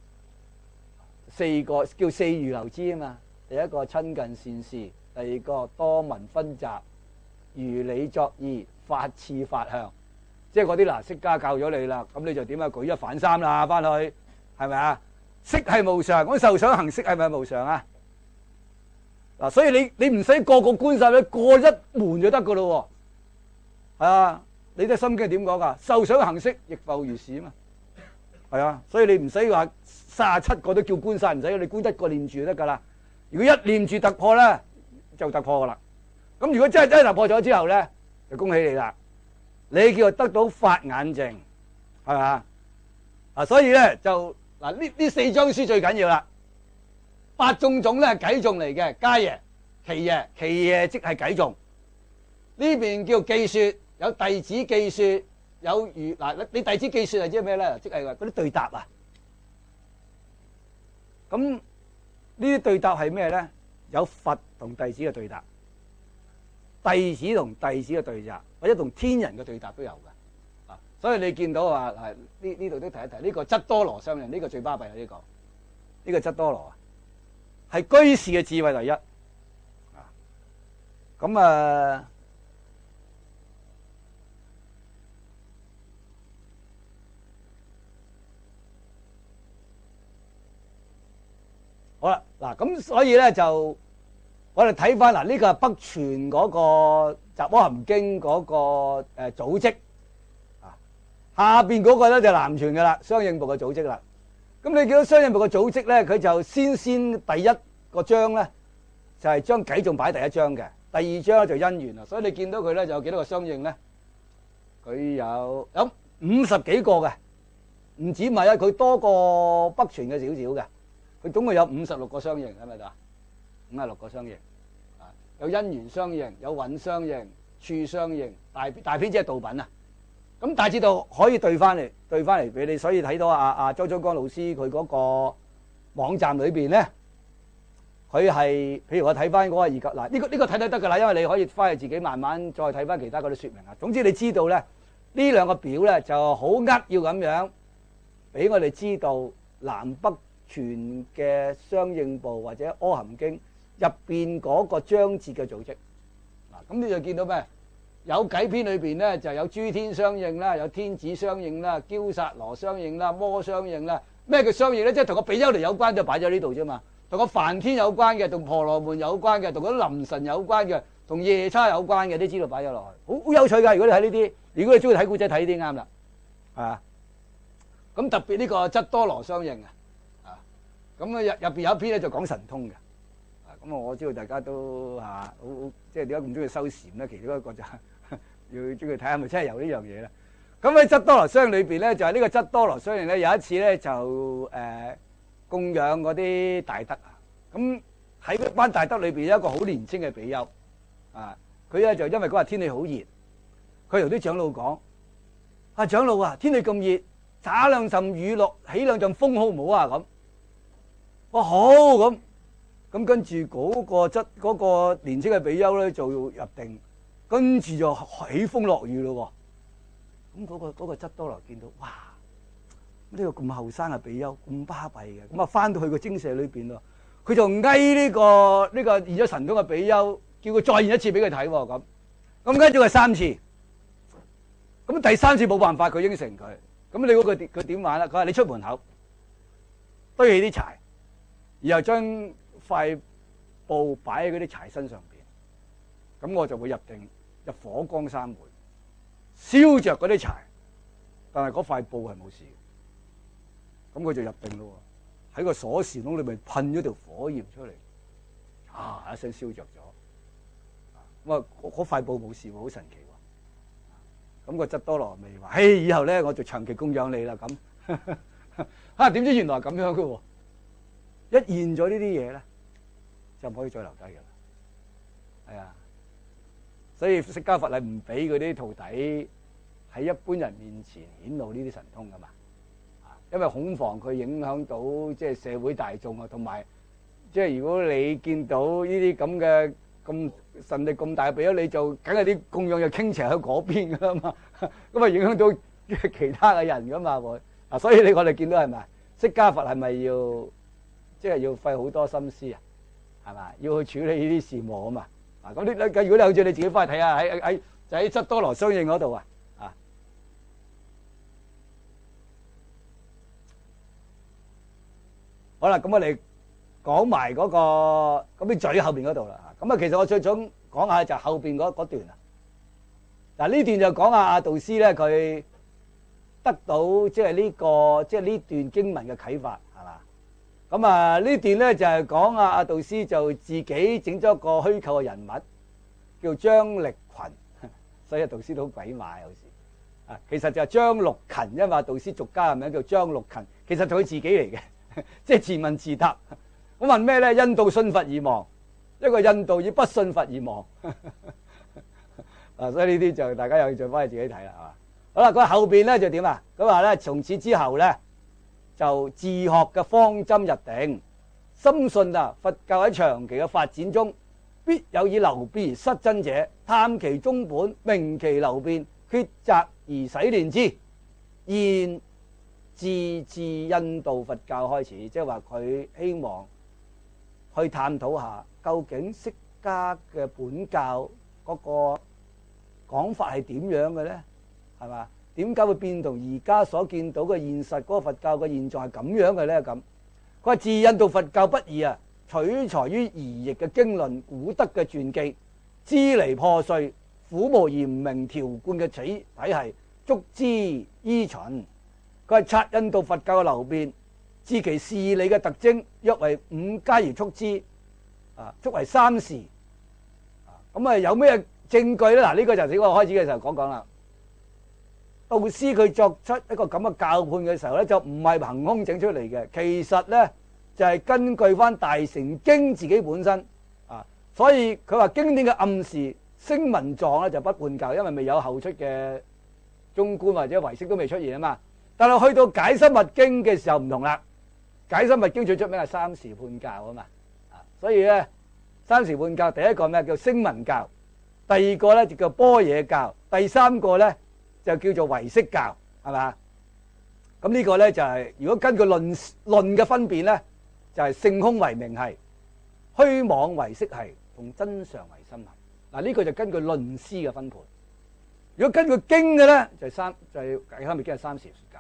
四個叫四如流支啊嘛。第一個親近善事，第二個多聞熏習，如理作意，法次法向。即係嗰啲嗱，釋迦教咗你啦，咁你就點啊？舉一反三啦，翻去係咪啊？色係無常，咁受想行識係咪無常啊？嗱，所以你唔使個個觀晒，你過一門就得噶咯喎。係啊，你啲心經係點講噶？受想行識亦復如是啊嘛。係啊，所以你唔使話37個都叫觀晒，唔使你觀一個念住就得噶啦。如果一念住突破咧，就突破噶啦。咁如果真係突破咗之後咧，就恭喜你啦，你叫做得到法眼淨，係嘛？啊，所以咧就。嗱，呢四章書最緊要啦。八眾種咧係偈頌嚟嘅，迦耶、祇耶、祇耶即係偈頌。呢邊叫記說，有弟子記說，有如嗱，你弟子記說係即係咩咧？即係話嗰啲對答啊。咁呢啲對答係咩咧？有佛同弟子嘅對答，弟子同弟子嘅對答，或者同天人嘅對答都有嘅。所以你見到話呢度都提一提呢個質多羅雙人，呢個最巴閉啦，呢個質多羅啊，係居士嘅智慧第一啊。咁好啦，嗱，咁所以咧就我哋睇翻嗱，呢個係北傳嗰個《雜阿含經》嗰個組織。下邊嗰個咧就南傳嘅啦，相應部嘅組織啦。咁你見到相應部嘅組織咧，佢就先第一個章咧，就係將偈頌擺第一章嘅，第二章就因緣啦。所以你見到佢咧就有幾多個相應咧？佢有50幾個嘅，唔止唔係啊，佢多過北傳嘅少少嘅。佢總共有56個相應，係咪啊？56個相應啊，有因緣相應，有蘊相應、處相應，大篇即係道品啊。咁大致度可以對翻嚟俾你，所以睇到周宗光老師佢嗰個網站裏邊咧，佢係譬如我睇翻嗰個二級嗱，呢個睇得㗎啦，因為你可以翻去自己慢慢再睇翻其他嗰啲説明啊。總之你知道咧，呢兩個表咧就好扼要咁樣俾我哋知道南北傳嘅相應部或者《阿含經》入邊嗰個章節嘅組織嗱，咁你就見到咩？有偈篇裏邊咧就有諸天相應啦，有天子相應啦，憍薩羅相應啦，摩相應啦。咩叫相應咧？即係同個比丘尼有關就擺咗呢度啫嘛。同個梵天有關嘅，同婆羅門有關嘅，同嗰啲林神有關嘅，同夜叉有關嘅，都知道擺咗落去，好有趣㗎。如果你睇呢啲，如果你中意睇古仔，睇呢啲啱啦，係嘛？咁特別呢個質多羅相應啊，咁啊入邊有一篇咧就講神通嘅。咁我知道大家都好即係點解咁中意修禪咧？其中一個就要中意睇下咪真係有呢樣嘢啦。咁喺質多羅相應裏邊咧，就係呢個質多羅相應咧，有一次咧就供養嗰啲大德啊。咁喺嗰班大德裏邊有一個好年青嘅比丘啊，佢咧就因為嗰日天氣好熱，佢同啲長老講：長老啊，天氣咁熱，灑兩陣雨落，起兩陣風好唔好啊？咁我好咁。咁跟住嗰個年青嘅比丘咧就入定，跟住就起風落雨咯喎。咁嗰個質多羅見到，哇！呢個咁後生嘅比丘咁巴閉嘅，咁啊翻到去個精舍裏邊咯，佢就嗌呢個現咗神通嘅比丘，叫佢再現一次俾佢睇喎。咁跟住係3次，咁第3次冇辦法，佢應承佢。咁你估佢點玩啦？佢話你出門口堆起啲柴。 然後將塊布擺喺嗰啲柴薪上邊，咁我就會入火光三昧，燒着嗰啲柴，但係嗰塊布係冇事，咁佢就入定咯。喺個鎖匙窿裏面噴咗條火焰出嚟，一聲燒着咗。咁啊，嗰塊布冇事喎，好神奇喎。咁個質多羅咪話：嘿，以後咧我就長期供養你啦。咁點知原來咁樣嘅喎？一現咗呢啲嘢咧，就唔可以再留低嘅啦。係啊，所以釋迦佛係唔俾嗰啲徒弟喺一般人面前顯露呢啲神通噶嘛。因為恐防佢影響到即係社會大眾啊，同埋即係如果你見到呢啲咁嘅咁神力咁大嘅俾咗你，就梗係啲供養就傾斜喺嗰邊噶啦嘛，咁啊影響到其他嘅人噶嘛會啊，所以我哋見到係咪釋迦佛係咪要即係要費好多心思啊？係嘛，要去處理呢啲事務啊嘛。啊咁如果你好似你自己翻去睇下就喺質多羅相應嗰度啊。好啦，咁我哋講埋嗰個咁啲嘴後邊嗰度啦。咁啊，其實我最想講下就後邊嗰段啊。嗱，呢段就講阿導師咧，佢得到即係呢段經文嘅啟發，係嘛？咁啊，呢段咧就係講阿導師就自己整咗個虛構嘅人物，叫張力群，所以導師都好鬼馬有時啊。其實就係張陸勤，因為導師俗家嘅名叫張陸勤，其實就佢自己嚟嘅。即係自問自答，我問咩咧？印度信佛而亡，一個印度以不信佛而亡。所以呢啲就大家有興趣翻去自己睇啦，係嘛？好啦，佢後邊咧就點啊？佢話咧，從此之後咧就自學嘅方針入定，深信啊佛教喺長期嘅發展中，必有以流變而失真者，探其中本，明其流變，抉擇而洗練之。現自印度佛教開始，即係話佢希望去探討下究竟釋迦嘅本教嗰個講法係點樣嘅咧？係嘛？點解會變同而家所見到嘅現實嗰個佛教嘅現狀係咁樣嘅咧？咁佢話自印度佛教不二啊，取材於夷易嘅經論、古德嘅傳記，支離破碎、苦無嚴明條貫嘅體系，足之依循。佢係察印度佛教嘅流變，知其事理嘅特徵，約為五階而速之，速為三時。咁啊有咩證據咧？嗱，呢個就係我開始嘅時候講啦。導師佢作出一個咁嘅教判嘅時候咧，就唔係憑空整出嚟嘅，其實咧就係根據翻大乘經自己本身啊。所以佢話經典嘅暗示聲聞藏咧就不叛教，因為未有後出嘅中觀或者唯識都未出現啊嘛。但係去到解深密經嘅時候唔同啦，解深密經最出名係三時叛教啊嘛，所以咧三時叛教第一個咩叫聲聞教，第二個咧就叫般若教，第三個咧就叫做唯識教，係嘛？咁呢個咧就係如果根據論嘅分別咧，就係性空為名系，虛妄為識系，同真相為心系。嗱，呢個就根據論師嘅分判。如果根據經嘅咧，就係解深密經係三時教。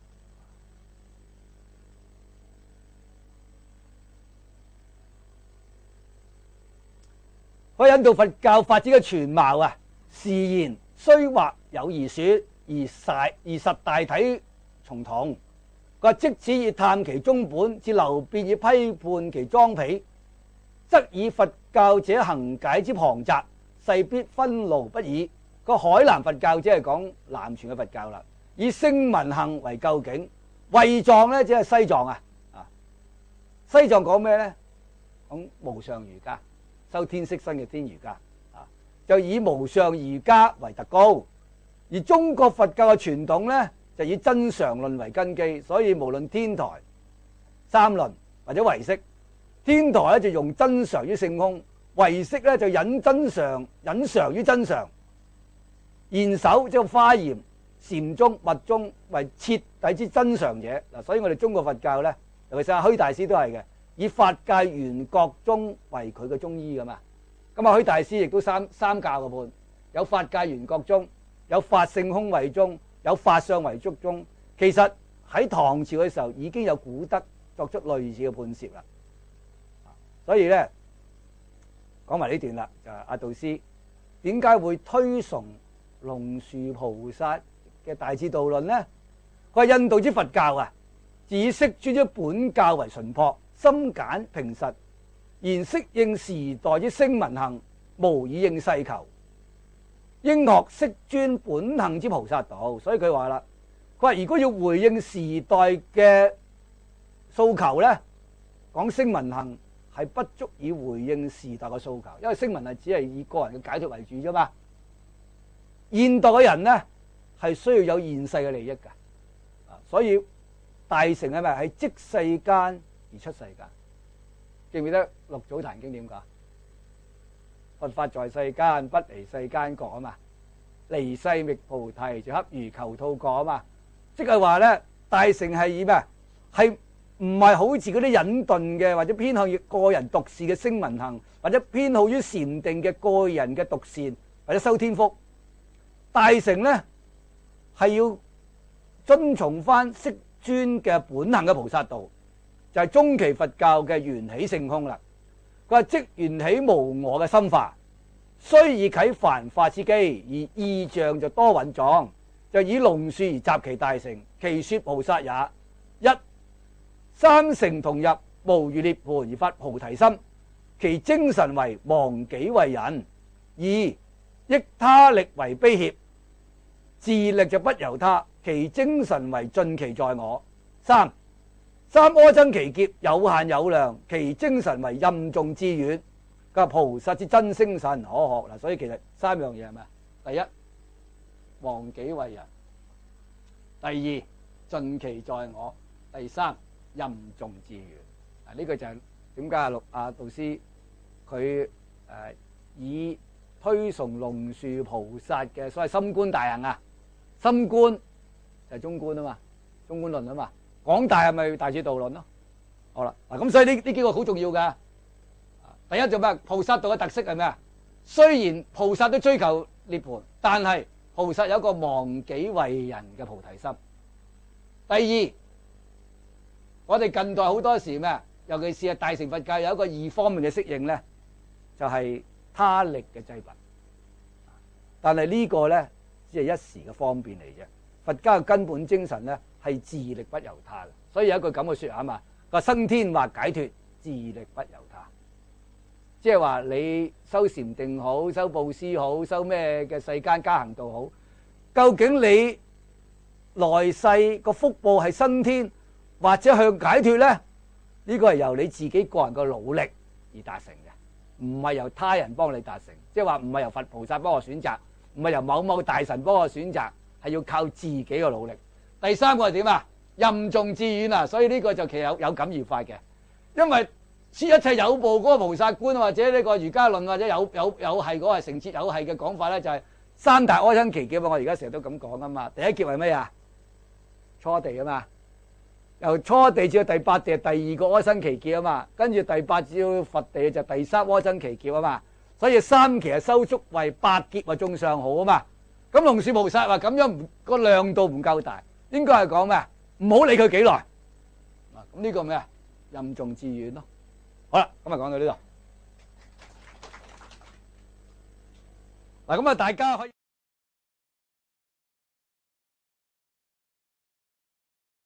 喺印度佛教發展嘅全貌啊，是言雖或有而說，而實大體重同。佢話即此以探其中本，至流變以批判其裝皮，則以佛教者行解之龐雜，勢必分路不已。個海南佛教即係講南傳嘅佛教啦，以聲聞行為究竟，慧藏咧即係西藏啊。西藏講咩咧？講無上瑜伽。修天色身嘅天瑜伽就以無上瑜伽為特高，而中國佛教嘅傳統咧就以真常論為根基，所以無論天台、三論或者唯識，天台咧就用真常於性空，唯識咧就引常於真常，嚴守即係華嚴、禪宗、密宗為徹底之真常者。嗱，所以我哋中國佛教咧，尤其是阿虛大師都係嘅。以法界緣覺宗為佢嘅中醫噶嘛，咁啊許大師亦都三教嘅判，有法界緣覺宗，有法性空慧宗，有法相唯識宗。其實喺唐朝嘅時候已經有古德作出類似嘅判攝啦。 所以咧講埋呢段啦，就係阿導師點解會推崇龍樹菩薩嘅大智度論呢？佢話印度之佛教啊，自以釋尊之本教為純樸、深簡平實，然適應時代之聲聞行，無以應世求，應學釋尊本行之菩薩道。所以佢話啦，佢話如果要回應時代嘅訴求咧，講聲聞行係不足以回應時代嘅訴求，因為聲聞係只係以個人嘅解脫為主啫嘛。現代嘅人咧係需要有現世嘅利益㗎，所以大乘係咪係即世間而出世間？記唔記得六祖壇經點講？佛法在世間，不離世間覺啊嘛。離世覓菩提，就恰如求兔角啊嘛。即係話咧，大乘係以咩？係唔係好似嗰啲隱遁嘅，或者偏向於個人獨善嘅聲聞行，或者偏好於禪定嘅個人嘅獨善，或者修天福？大乘咧係要遵從翻釋尊嘅本行嘅菩薩道，就係中期佛教嘅緣起性空啦。佢話即緣起無我嘅心法，雖以啟凡法之機，而意象就多蘊狀，就以龍樹而集其大成，其說菩薩也。一三乘同入無餘涅槃而發菩提心，其精神為忘己為人；二益他力為悲怯，自力就不由他，其精神為盡其在我；三阿僧祇劫有限有量，其精神為任重志遠。佢話菩薩之真精神可學嗱，所以其實三樣嘢係咩？第一忘己為人，第二盡其在我，第三任重志遠。呢個就係點解阿導師佢以推崇龍樹菩薩嘅所謂心觀大行啊，心觀就係中觀啊嘛，中觀論啊嘛，廣大係咪大智度論咯？好啦，嗱咁所以呢幾個好重要噶。第一就咩？菩薩道嘅特色係咩啊？雖然菩薩都追求涅槃，但係菩薩有一個忘己為人嘅菩提心。第二，我哋近代好多時咩？尤其是係大乘佛教有一個二方面嘅適應咧，就係他力嘅濟拔。但係呢個咧只係一時嘅方便嚟啫。佛家嘅根本精神咧係自力不由他嘅，所以有一句咁嘅說話嘛，個生天或解脫，自力不由他。即係話你修禪定好，修布施好，修咩嘅世間加行道好，究竟你來世個福報係升天或者向解脫咧？呢個係由你自己個人嘅努力而達成嘅，唔係由他人幫你達成。即係話唔係由佛菩薩幫我選擇，唔係由某某大神幫我選擇，係要靠自己嘅努力。第三個係點啊？任重志遠啊！所以呢個就其實有感而發嘅，因為一切有部嗰個菩薩觀或者呢個瑜伽論或者有係嗰個成徹有係嘅講法咧，就係三大阿僧祇劫啊！我而家成日都咁講啊嘛。第一劫係咩啊？初地啊嘛，由初地至到第八地係第二個阿僧祇劫啊嘛，跟住第八至到佛地就第三阿僧祇劫啊嘛。所以三期係收足為八劫或眾上好啊嘛。咁龍樹菩薩話咁樣個量度唔夠大，應該係講咩啊？唔好理佢幾耐。咁呢個咩啊？任重志遠咯。好啦，今日講到呢度。嗱，咁啊，大家可以。